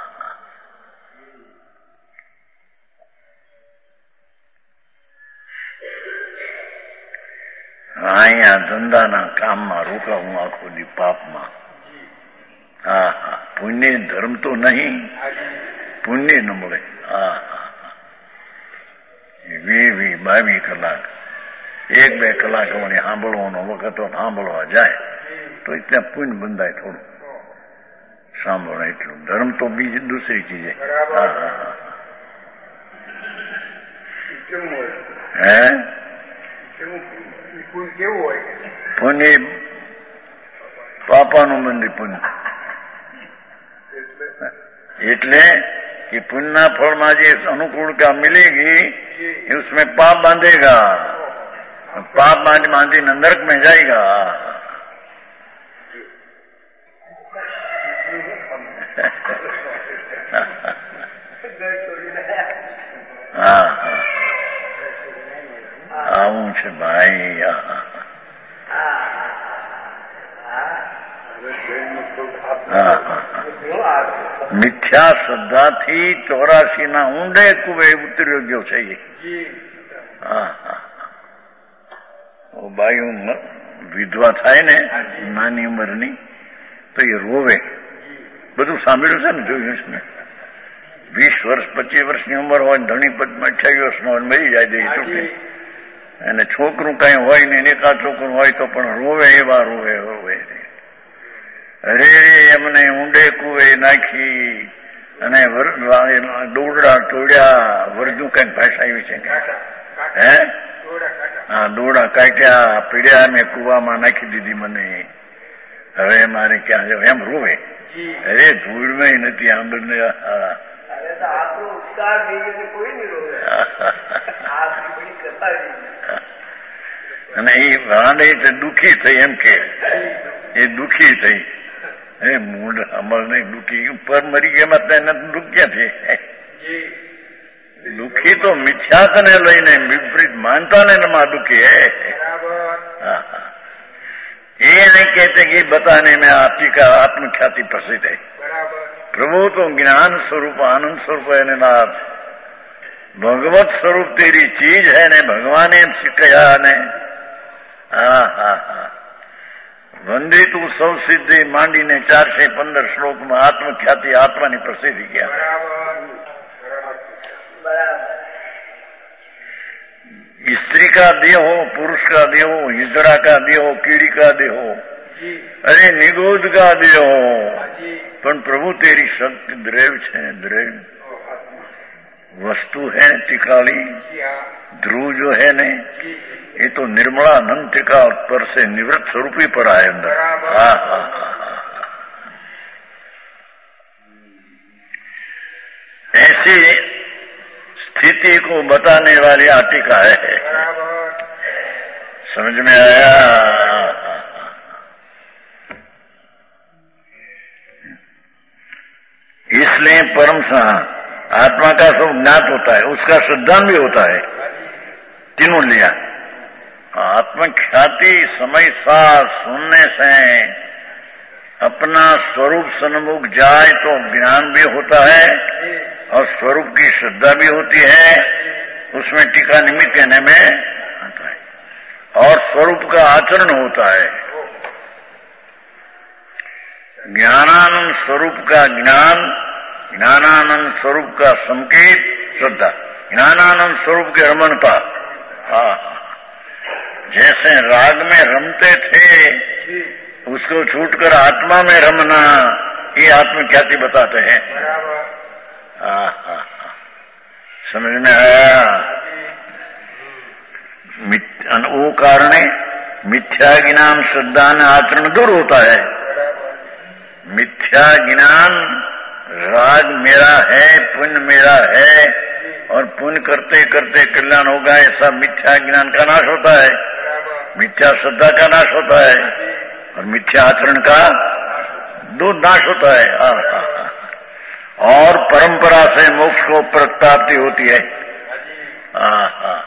અહીંયા ધંધાના કામમાં રોકાવું આખો દી પાપમાં। હા હા પુણ્ય ધર્મ તો નહીં પુણ્ય ન મળે। હા હા વી વી બાવી કલાક એક બે કલાક મને સાંભળવાનો વખત સાંભળવા જાય તો એટલે પુણ્ય બંધાય થોડું સાંભળો એટલું ધર્મ તો બીજી દૂસરી ચીજ હા હા હે પુણ્ય પાપાનું મંદિર પુણ્ય એટલે कि पुण्य फल में जो अनुकूलता मिलेगी उसमें पाप बांधेगा पाप बांध बांधी नरक में जाएगा। हाँ आऊं छे भाई मिथ्या श्रद्धा थी चौरासी ना ऊंडे कुए उतर्यो गयो छे। हाँ हाँ वो बायु विधवा थाय ने नानी उमरनी तो ये रोवे બધું સાંભળ્યું છે ને જોયું છે ને વીસ વર્ષ પચીસ વર્ષની ઉંમર હોય ધણી અઠ્યાવીસ વર્ષનો હોય મરી જાય દે છૂટે અને છોકરું કઈ હોય ને એકાદ છોકરું હોય તો પણ રોવે એવા રોવે રોવે અરે એમને ઊંડે કુએ નાખી અને દોરડા તોડ્યા વરજુ કઈક ભાષા આવી છે હે હા દોરડા કાઢ્યા પીડ્યા મેં કુવામાં નાખી દીધી મને હવે મારે ક્યાં જાવ એમ રોવે। અરે ધૂળ में નથી આંબળ ને અને એ વાંડે દુઃખી થઈ એમ કે એ દુઃખી થઈ એ મૂળ અમર નહીં દુઃખી ઉપર મરી ગયા તેને દુઃખ ક્યાં છે દુઃખી તો મિથ્યાત ને લઈને વિપરીત માનતા ને માં દુઃખી है। ये नहीं कहते कि बताने में आपकी का आत्मख्याति प्रसिद्ध है। प्रभु तो ज्ञान स्वरूप आनंद स्वरूप है ने नाथ भगवत स्वरूप तेरी चीज है ने भगवान ने सिखाया ने હા હા હા વંદિતું સૌ સિદ્ધિ માંડીને ચારસો પંદર શ્લોકમાં આત્મખ્યાતિ આત્માની પ્રસિદ્ધિ ક્યાં? स्त्री का देह हो, पुरुष का देह हो, हिजड़ा का देह हो, कीड़ी का देह हो, अरे निगोद का देह हो, पण प्रभु तेरी शक्ति द्रव्य है, द्रव्य वस्तु है टिकाली ध्रुव जो है ने ये तो निर्मलानंद टिका पर से निवृत्त स्वरूप ही पड़ा है अंदर। हाँ हाँ ऐसी स्थिति को बताने वाली आटिका है। समझ में आया? इसलिए परम आत्मा का सब ज्ञात होता है, उसका सिद्धांत भी होता है। तीनों लिया आत्मख्याति समय साथ सुनने से अपना स्वरूप सन्मुख जाए तो ज्ञान भी होता है और स्वरूप की श्रद्धा भी होती है, उसमें टीका निमित्त कहने में आता है और स्वरूप का आचरण होता है। ज्ञानानंद स्वरूप का ज्ञान, ज्ञानानंद स्वरूप का संकेत श्रद्धा, ज्ञानानंद स्वरूप की रमणता। हाँ जैसे राग में रमते थे उसको छूटकर आत्मा में रमना, ये आत्मख्याति बताते हैं। हाँ हाँ समझ में आया? वो कारण मिथ्या ज्ञान श्रद्धा न आचरण दूर होता है। मिथ्या ज्ञान राग मेरा है, पुण्य मेरा है और पुण्य करते करते कल्याण होगा, ऐसा मिथ्या ज्ञान का नाश होता है, मिथ्या श्रद्धा का नाश होता है और मिथ्या आचरण का दो नाश होता है। हाँ हाँ और परंपरा से मोक्ष को प्राप्ति होती है। हाँ हाँ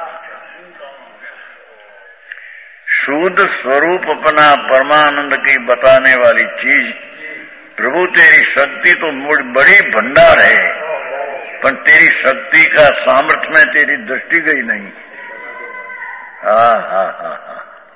शुद्ध स्वरूप अपना परमानंद की बताने वाली चीज प्रभु तेरी शक्ति तो बड़ी भंडार है, पर तेरी शक्ति का सामर्थ्य में तेरी दृष्टि गई नहीं। हाँ हाँ हाँ हाँ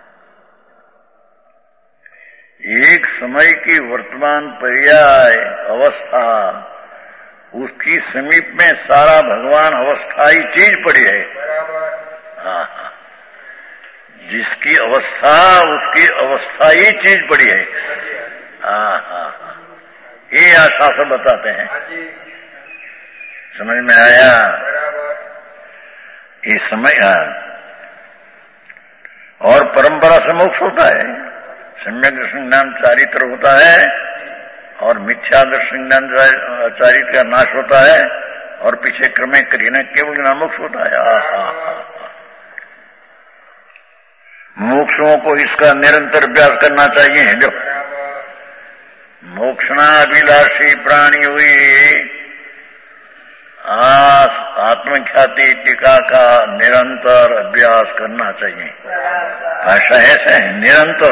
एक समय की वर्तमान पर्याय अवस्था, उसकी समीप में सारा भगवान अवस्थाई चीज पड़ी है। हाँ हाँ जिसकी अवस्था उसकी अवस्थाई चीज पड़ी है। हाँ हाँ हाँ ये आशा से बताते हैं। समझ में आया? ये समय और परंपरा से मोक्ष होता है, सम्यक दर्शन ज्ञान चारित्र होता है और मिथ्या दर्शन ज्ञान चारित्र का नाश होता है और पीछे क्रमे करीने केवल ज्ञान मोक्ष होता है। हाँ हाँ मोक्षों को इसका निरंतर अभ्यास करना चाहिए। जो मोक्षणा अभिलाषी प्राणी हुई आत्मख्याति टीका का निरंतर अभ्यास करना चाहिए। भाषा ऐसे निरंतर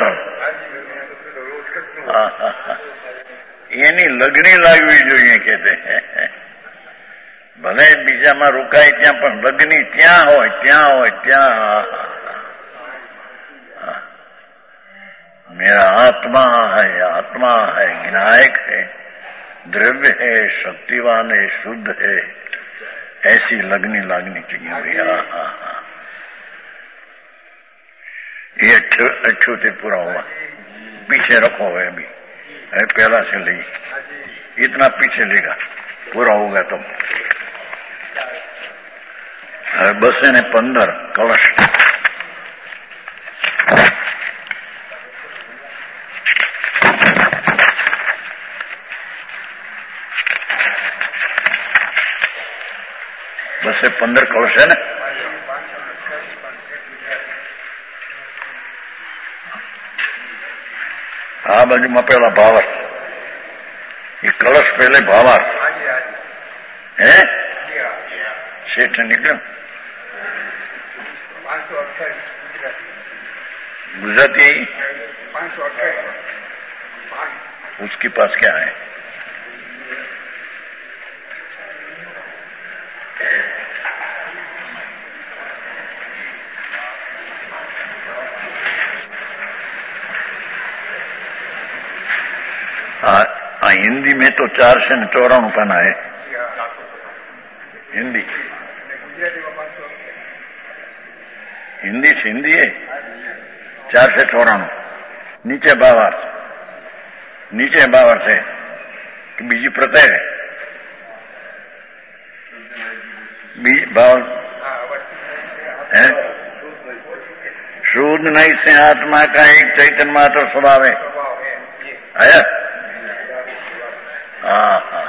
એની લગણી લાગવી જોઈએ કહેતે हैं। ભલે બીજામાં રોકાય ત્યાં પણ લગની ત્યાં હોય ત્યાં હોય ત્યાં मेरा आत्मा है, आत्मा है, विनायक है, द्रव्य है, शक्तिवान है, शुद्ध है, ऐसी लगनी लागनी चाहिए भैया। ये अछूते पूरा हुआ, पीछे रखो है अभी, है पहला से ले इतना पीछे लेगा, पूरा होगा तो बसे ने पंदर कलश बसे पंदर कलश है ना। आ बाजू में पहला भावार्थ, ये कलश पहले भावार्थ है। सेठ निकले गुजराती उसके पास क्या है? हिंदी में तो चार से चौराणु पाना है हिंदी हिंदी से हिंदी है चार से चौराणु नीचे भावार्थ नीचे भावार्थ है कि बीजी प्रत्यय है भाव है शुद्ध नहीं से आत्मा का एक चैतन्य मात्र स्वभाव है आया हाँ हाँ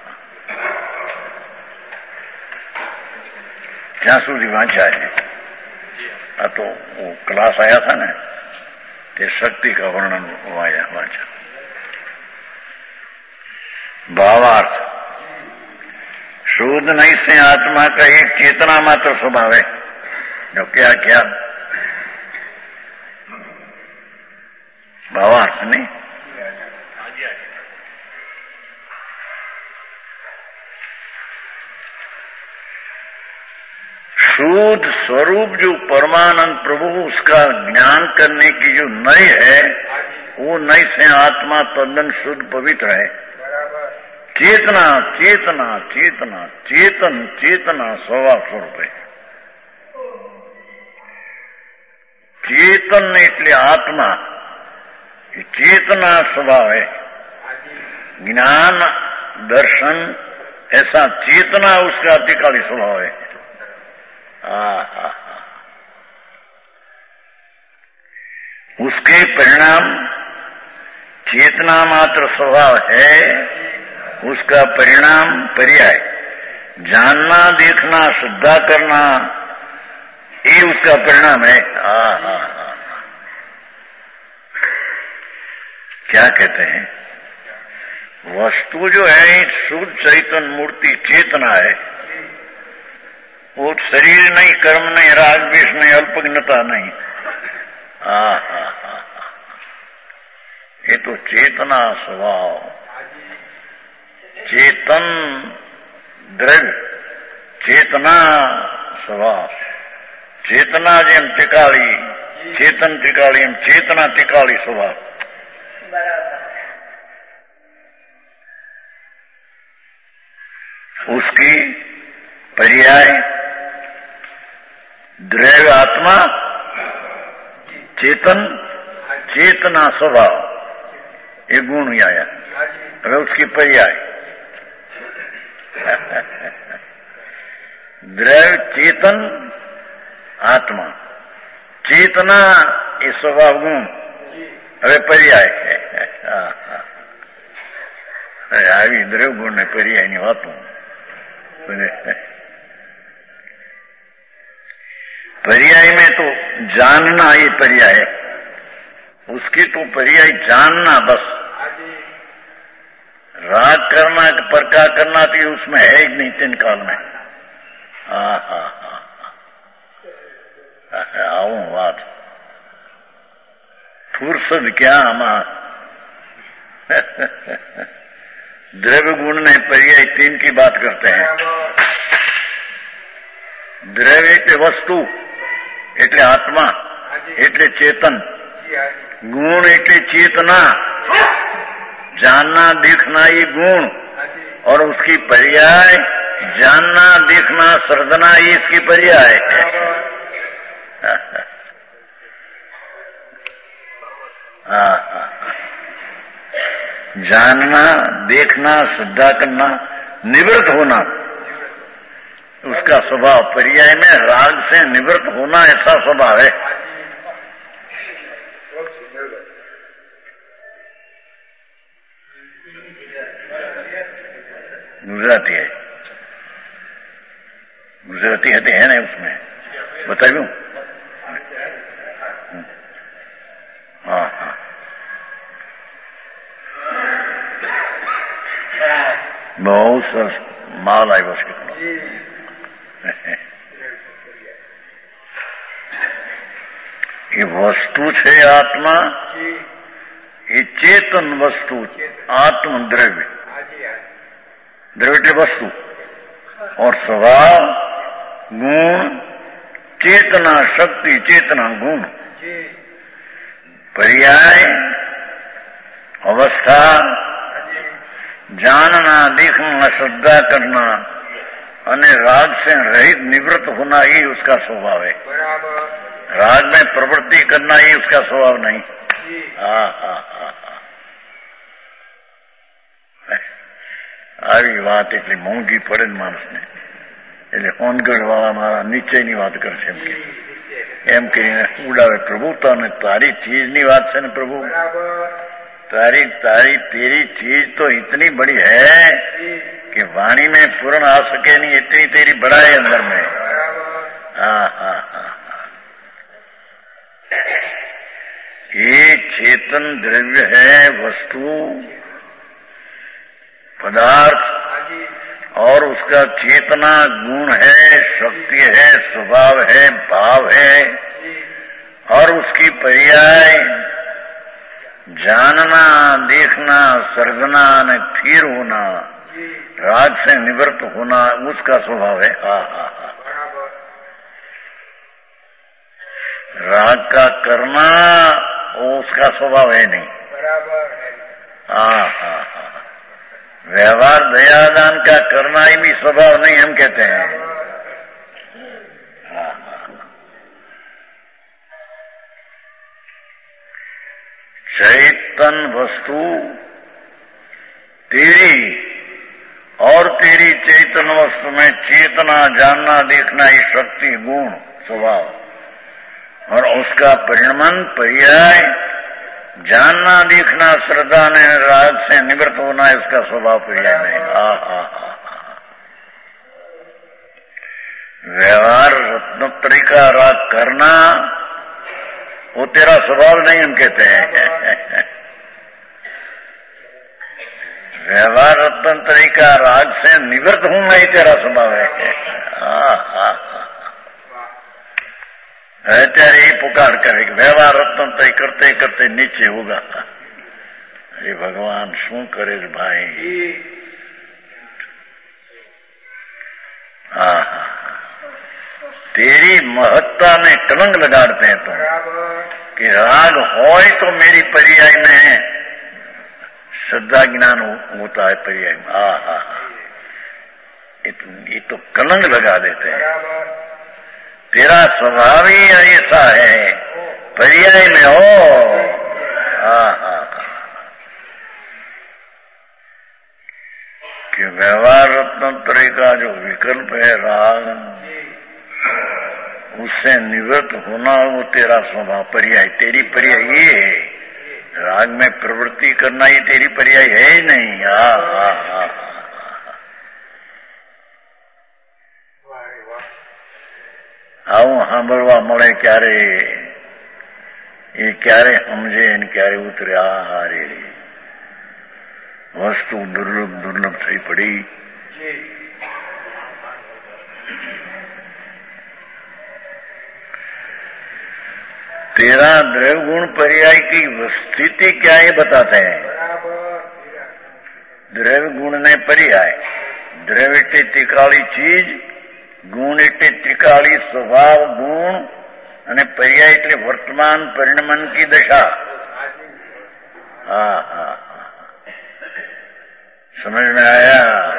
क्या સુધી વાંચ્યા है आ तो वो क्लास आया था ना ते शक्ति का वर्णन आया वांचा भावार्थ शुद्ध नहीं से आत्मा का एक चेतना मात्र स्वभाव है जो क्या क्या भावार्थ नहीं शुद्ध स्वरूप जो परमानंद प्रभु उसका ज्ञान करने की जो नय है वो नय से आत्मा तद्दन शुद्ध पवित्र है चेतना चेतना चेतना चेतन चेतना स्वभाव स्वरूप है चेतन એટલે आत्मा चेतना स्वभाव है ज्ञान दर्शन ऐसा चेतना उसका अतिकाली स्वभाव है उसके परिणाम चेतना मात्र स्वभाव है उसका परिणाम पर्याय जानना देखना श्रद्धा करना ये उसका परिणाम है हा हा हा क्या कहते हैं वस्तु जो है शुद्ध चैतन्य मूर्ति चेतना है वो शरीर नहीं कर्म नहीं राग द्वेष नहीं अल्पज्ञता नहीं हा हा हा ये तो चेतना स्वभाव चेतन द्रव्य चेतना स्वभाव चेतना जेम टिकाली चेतन टिकाली एम चेतना टिकाली स्वभाव उसकी पर्याय द्रव्य आत्मा चेतन चेतना स्वभाव ये गुण ही आया अगर उसकी पर्याय द्रव्य चेतन आत्मा चेतना ये स्वभाव गुण अरे पर्याय अरे આવી દ્રવ્ય ગુણ ને પર્યાયની વાતો पर्याय में तो जानना ये पर्याय है उसकी तो पर्याय जानना बस राग करना परका करना तो उसमें है ही नहीं तीन काल में हाँ हाँ हाँ आऊं बात फुर्सत क्या आमा द्रव्य गुण ने पर्याय तीन की बात करते हैं द्रव्य એટલે વસ્તુ એટલે આત્મા એટલે ચેતન गुण એટલે चेतना जानना देखना ये गुण और उसकी पर्याय जानना देखना श्रद्धना ये इसकी पर्याय हाँ जानना देखना श्रद्धा करना निवृत्त होना उसका स्वभाव पर्याय में राग से निवृत्त होना ऐसा स्वभाव है गुजराती है गुजराती है है ना उसमें बताइए हाँ हाँ बहुत सरस माल आई बस कितना ये वस्तु है आत्मा ये चेतन वस्तु आत्म द्रव्य द्रव्य वस्तु और स्वभाव गुण चेतना शक्ति चेतना गुण पर्याय अवस्था जानना, देखना, श्रद्धा करना અને राग से रहित निवृत्त होना ही उसका स्वभाव है। राग में प्रवृत्ति करना ही उसका स्वभाव नहीं। हाँ हाँ हाँ આવી વાત એટલી મોંઘી પડે ને માણસને, એટલે હોનગઢ વાળા મારા નીચેની વાત કરશે એમ કે એમ કરીને ઉડાવે. પ્રભુ તને તારી ચીજની વાત છે ને પ્રભુ, तारी तारी तेरी चीज तो इतनी बड़ी है कि वाणी में पूर्ण आ सके नहीं, इतनी तेरी बड़ा है अंदर में। हाँ हाँ हाँ ये चेतन द्रव्य है, वस्तु पदार्थ, और उसका चेतना गुण है, शक्ति है, स्वभाव है, भाव है, और उसकी पर्याय जानना, देखना, सर्जना ने फिर होना, राग से निवृत्त होना उसका स्वभाव है। हा हा हा राग का करना वो उसका स्वभाव है नहीं। हा हा हा व्यवहार दयादान का करना ही भी स्वभाव नहीं हम कहते हैं। हा चैतन वस्तु तेरी और तेरी चैतन वस्तु में चेतना, जानना, देखना ही शक्ति, गुण, स्वभाव, और उसका परिणमन, पर्याय जानना, देखना, श्रद्धा ने राग से निवृत्त होना है उसका स्वभाव, पर्याय नहीं। हा हा हा व्यवहार रत्नोत्तरी का राग करना वो तेरा स्वभाव नहीं हम कहते हैं। व्यवहार रत्नोत्तरी का राग से निवृत्त हूं नहीं तेरा स्वभाव है। हाँ हाँ અત્યારે એ પુકાર કરે કે વ્યવહાર રત્નોત્તરી કરते करते नीचे होगा। अरे भगवान શું કરે છે ભાઈ। हाँ तेरी महत्ता में कलंक लगाते हैं तुम कि राग होय तो मेरी पर्याय में श्रद्धा ज्ञान होता है पर्याय में। हा हा ये तो कलंक लगा देते हैं। तेरा स्वभाव ही ऐसा है, पर्याय में हो। हा हा कि व्यवहार रत्नोत्तरी का जो विकल्प है राग, उससे निवृत्त होना वो तेरा स्वभाव, पर्याय, तेरी पर्याय ये है। राग में प्रवृत्ति करना ही तेरी पर्याय है ही नहीं। हा हा हा આવું સાંભળવા મળે ક્યારે, એ ક્યારે સમજે ને ક્યારે ઉતરે। આ હારે વસ્તુ દુર્લભ દુર્લભ થઈ પડી। तेरा द्रव्य गुण पर्याय की स्थिति क्या है बताते हैं। द्रव्य गुण ने पर्याय, द्रव्य एटे त्रिकाली चीज, गुण एटे त्रिकाली स्वभाव गुण, અને पर्याय એટલે વર્તમાન પરિણમન की दशा। हाँ हाँ समझ में आया।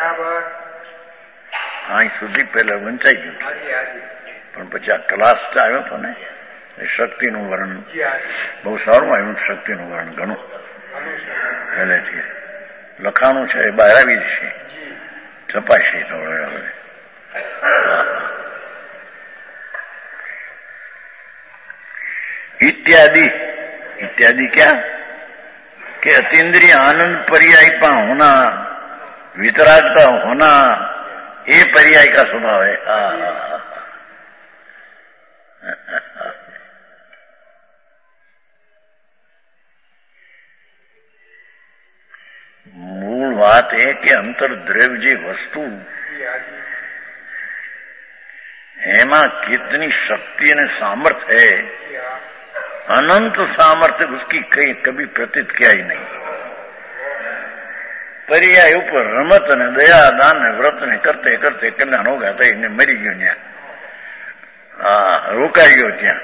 અહીં સુધી પહેલા વંચાઈ ગયું પણ પછી આ ક્લાસ આવ્યો હતો ને શક્તિનું વર્ણન બહુ સારું આવ્યું। શક્તિનું વર્ણન ઘણું પહેલેથી લખાણું છે, બહાર આવી જશે, છપાશે તો હવે। इत्यादि इत्यादि क्या कि अतीन्द्रिय आनंद पर्याय पा होना, वितरागता होना, ये पर्याय का स्वभाव है। हा हा मूल बात है कि अंतर द्रव्य जी वस्तु एमा कितनी शक्ति और सामर्थ्य है, अनंत सामर्थ्य उसकी कहीं कभी प्रतीत किया ही नहीं। पर्याय ऊपर रमत ने दया दान ने व्रत ने करते करते कल्याण हो गया था, इन्हें मरी गयो त्या, हाँ रोकाई गयो त्या।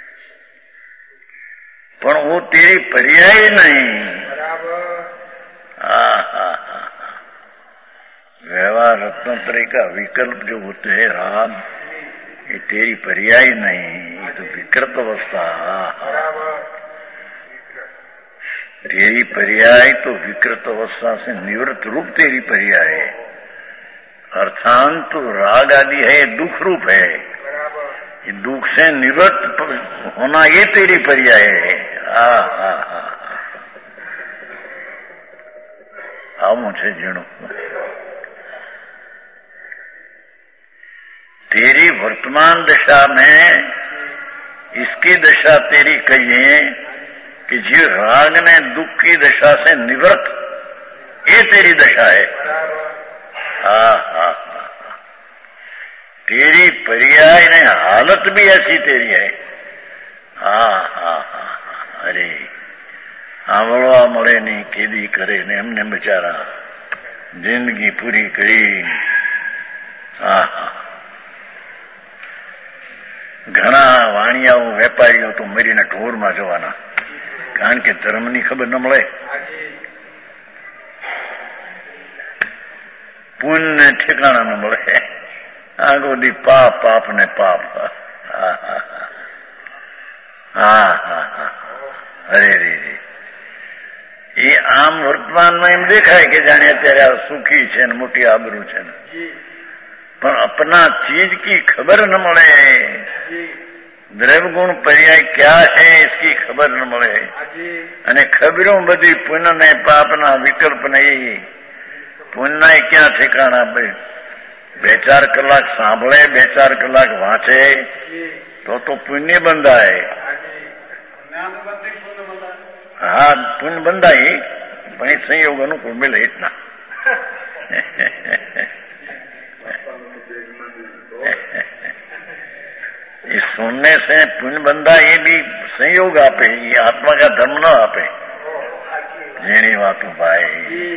पर वो तेरी पर्याय नहीं, हाँ हाँ हाँ व्यवहार रत्नत्रय का विकल्प जो होते हैं राग, ये तेरी पर्याय नहीं, ये तो विकृत अवस्था। तेरी पर्याय तो विकृत अवस्था से निवृत्त रूप तेरी पर्याय है। अर्थांत तो राग आदि है, दुख रूप है। ये दुख से निवृत्त होना ये तेरी पर्याय है। हा हा हा आ मुझे जीणो तेरी वर्तमान दशा में इसकी दशा तेरी कहिए कि जीव राग ने दुख की दशा से निवृत्त, ये तेरी दशा है। हा हा हा तेरी पर्याय ने हालत भी ऐसी तेरी है। हा हा हा अरे आवड़वा मरे नहीं केदी करे ने हमने बेचारा जिंदगी पूरी करी। हा हा घना वाणियाओ वेपारीओ तो मरीने ढोरमा जवाना, कारण के धर्मनी खबर न मळे, पुण्य ठिकाना न मळे, आगो दी पाप पाप ने पाप। हा हा हा हा अरे रे रे ये आम वर्तमान में एम देखाय के जाने अत्यारे सुखी छे ने मोटी आबरू छे ने, पर अपना चीज की खबर न मळे। द्रव्य गुण पर्याय क्या है इसकी खबर न मळे, अने खबरों बधी पुण्य ने पाप ना विकल्प नहीं। पुण्य क्या ठिकाना भाई, बे चार कलाक सांभळे, बे चार कलाक वांचे तो तो पुण्य बंधाय। हाँ पुण्य बंधाई पण संयोग अनुकूल मिले इतना। ये सुनने से पुण्य बंधा, ये भी संयोग आपे, ये आत्मा का धर्म न आपे। जेनी बात भाई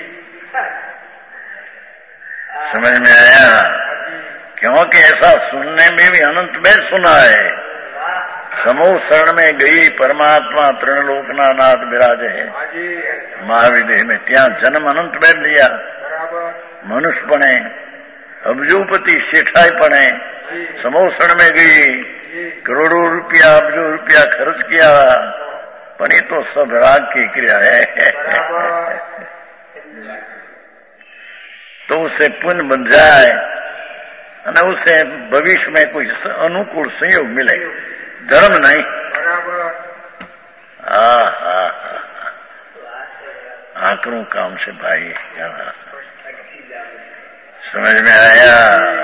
समझ में आया, क्योंकि ऐसा सुनने में भी अनंत में सुना है। समूह शरण में गई परमात्मा त्रिलोकना नाथ विराजे महाविदेह में, त्या जन्म अनंत में लिया। मनुष्य बने, अब्जोपति सेठाई बने, समूह शरण में गई, करोड़ों रुपया अब्जो रुपया खर्च किया, पर ये तो सब राग की क्रिया है। तो उसे पुण्य बन जाए और उसे भविष्य में कोई अनुकूल संयोग मिले, धर्म नहीं। हा हा आकरों काम से भाई समझ में आया।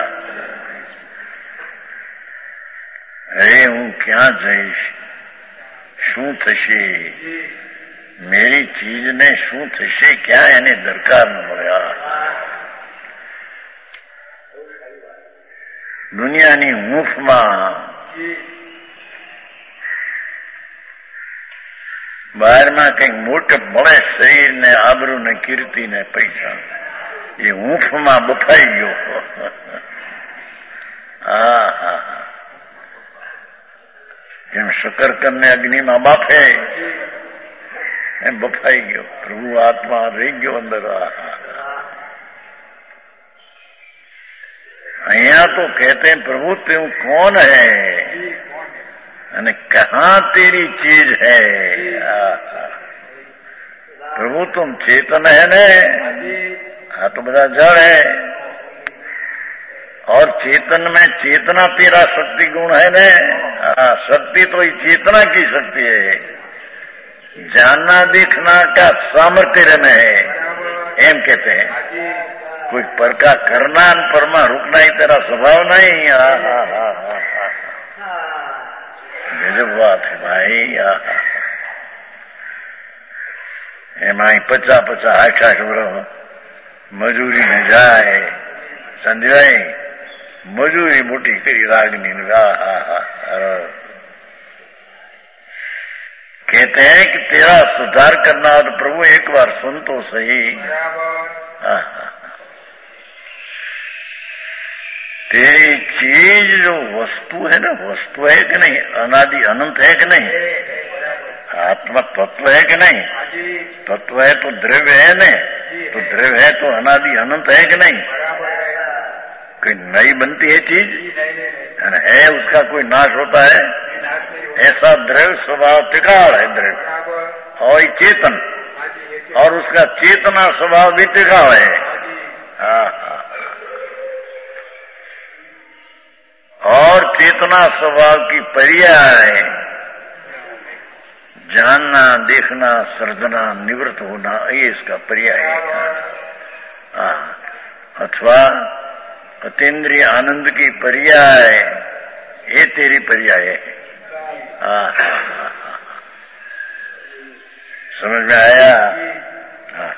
अरे हूँ क्या जईश, शू थशे, मेरी चीज ने शू थशे, क्या एने दरकार न મળ્યા। दुनियानी हूंफમાં બહારમાં કંઈક મોટપ મળે, શરીર ને આબરૂ ને કીર્તિ ને પૈસા, એ હૂંફમાં બફાઈ ગયો। હા હા જેમ શકરકંદ ને અગ્નિમાં બાફે એમ બફાઈ ગયો। પ્રભુ આત્મા રહી ગયો અંદર। અહીંયા तो कहते हैं प्रभु तू कौन है अने कहाँ तेरी चीज है। प्रभु तुम चेतन है ने, हाँ तो बड़ा जड़ है, और चेतन में चेतना तेरा शक्ति गुण है ने। हाँ शक्ति तो ये चेतना की शक्ति है, जानना देखना का सामर्थ्य में है, एम कहते हैं। कोई पर का करना परमा रुकना ही तेरा स्वभाव नहीं। हाँ हाँ हाँ हाँ गजब बात है भाई। एमां पचा पचा आठ आठ वर्ष मजूरी में जाए, समझाई मजूरी मोटी करी रागनी। कहते हैं कि तेरा सुधार करना तो प्रभु एक बार सुन तो सही। तेरी चीज जो वस्तु है ना, वस्तु है कि नहीं, अनादि अनंत है कि नहीं, आत्मा तत्व है कि नहीं, तत्व है तो द्रव्य है न, तो द्रव्य है तो अनादि अनंत है कि नहीं? कोई नई बनती है चीज है, उसका कोई नाश होता है? ऐसा द्रव्य स्वभाव टिकाड़ है द्रव्य और चेतन, और उसका चेतना स्वभाव भी टिकाड़ है। हाँ हाँ। और चेतना स्वभाव की पर्याय जानना, देखना, सर्जना, निवृत्त होना, ये इसका पर्याय है। हाँ, अथवा अतीन्द्रिय आनंद की पर्याय, ये तेरी पर्याय है। हाँ हाँ हाँ, समझ में आया? हाँ।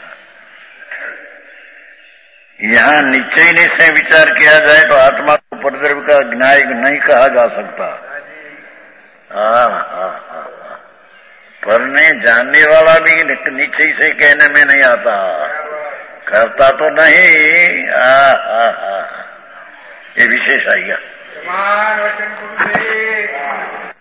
यहाँ निश्चय से विचार किया जाए तो आत्मा को परद्रव्य का ज्ञाय नहीं कहा जा सकता। हाँ हाँ हाँ, पर ने जानने वाला भी निश्चय से कहने में नहीं आता, करता तो नहीं। हाँ हाँ हाँ, ये विशेष आएगा।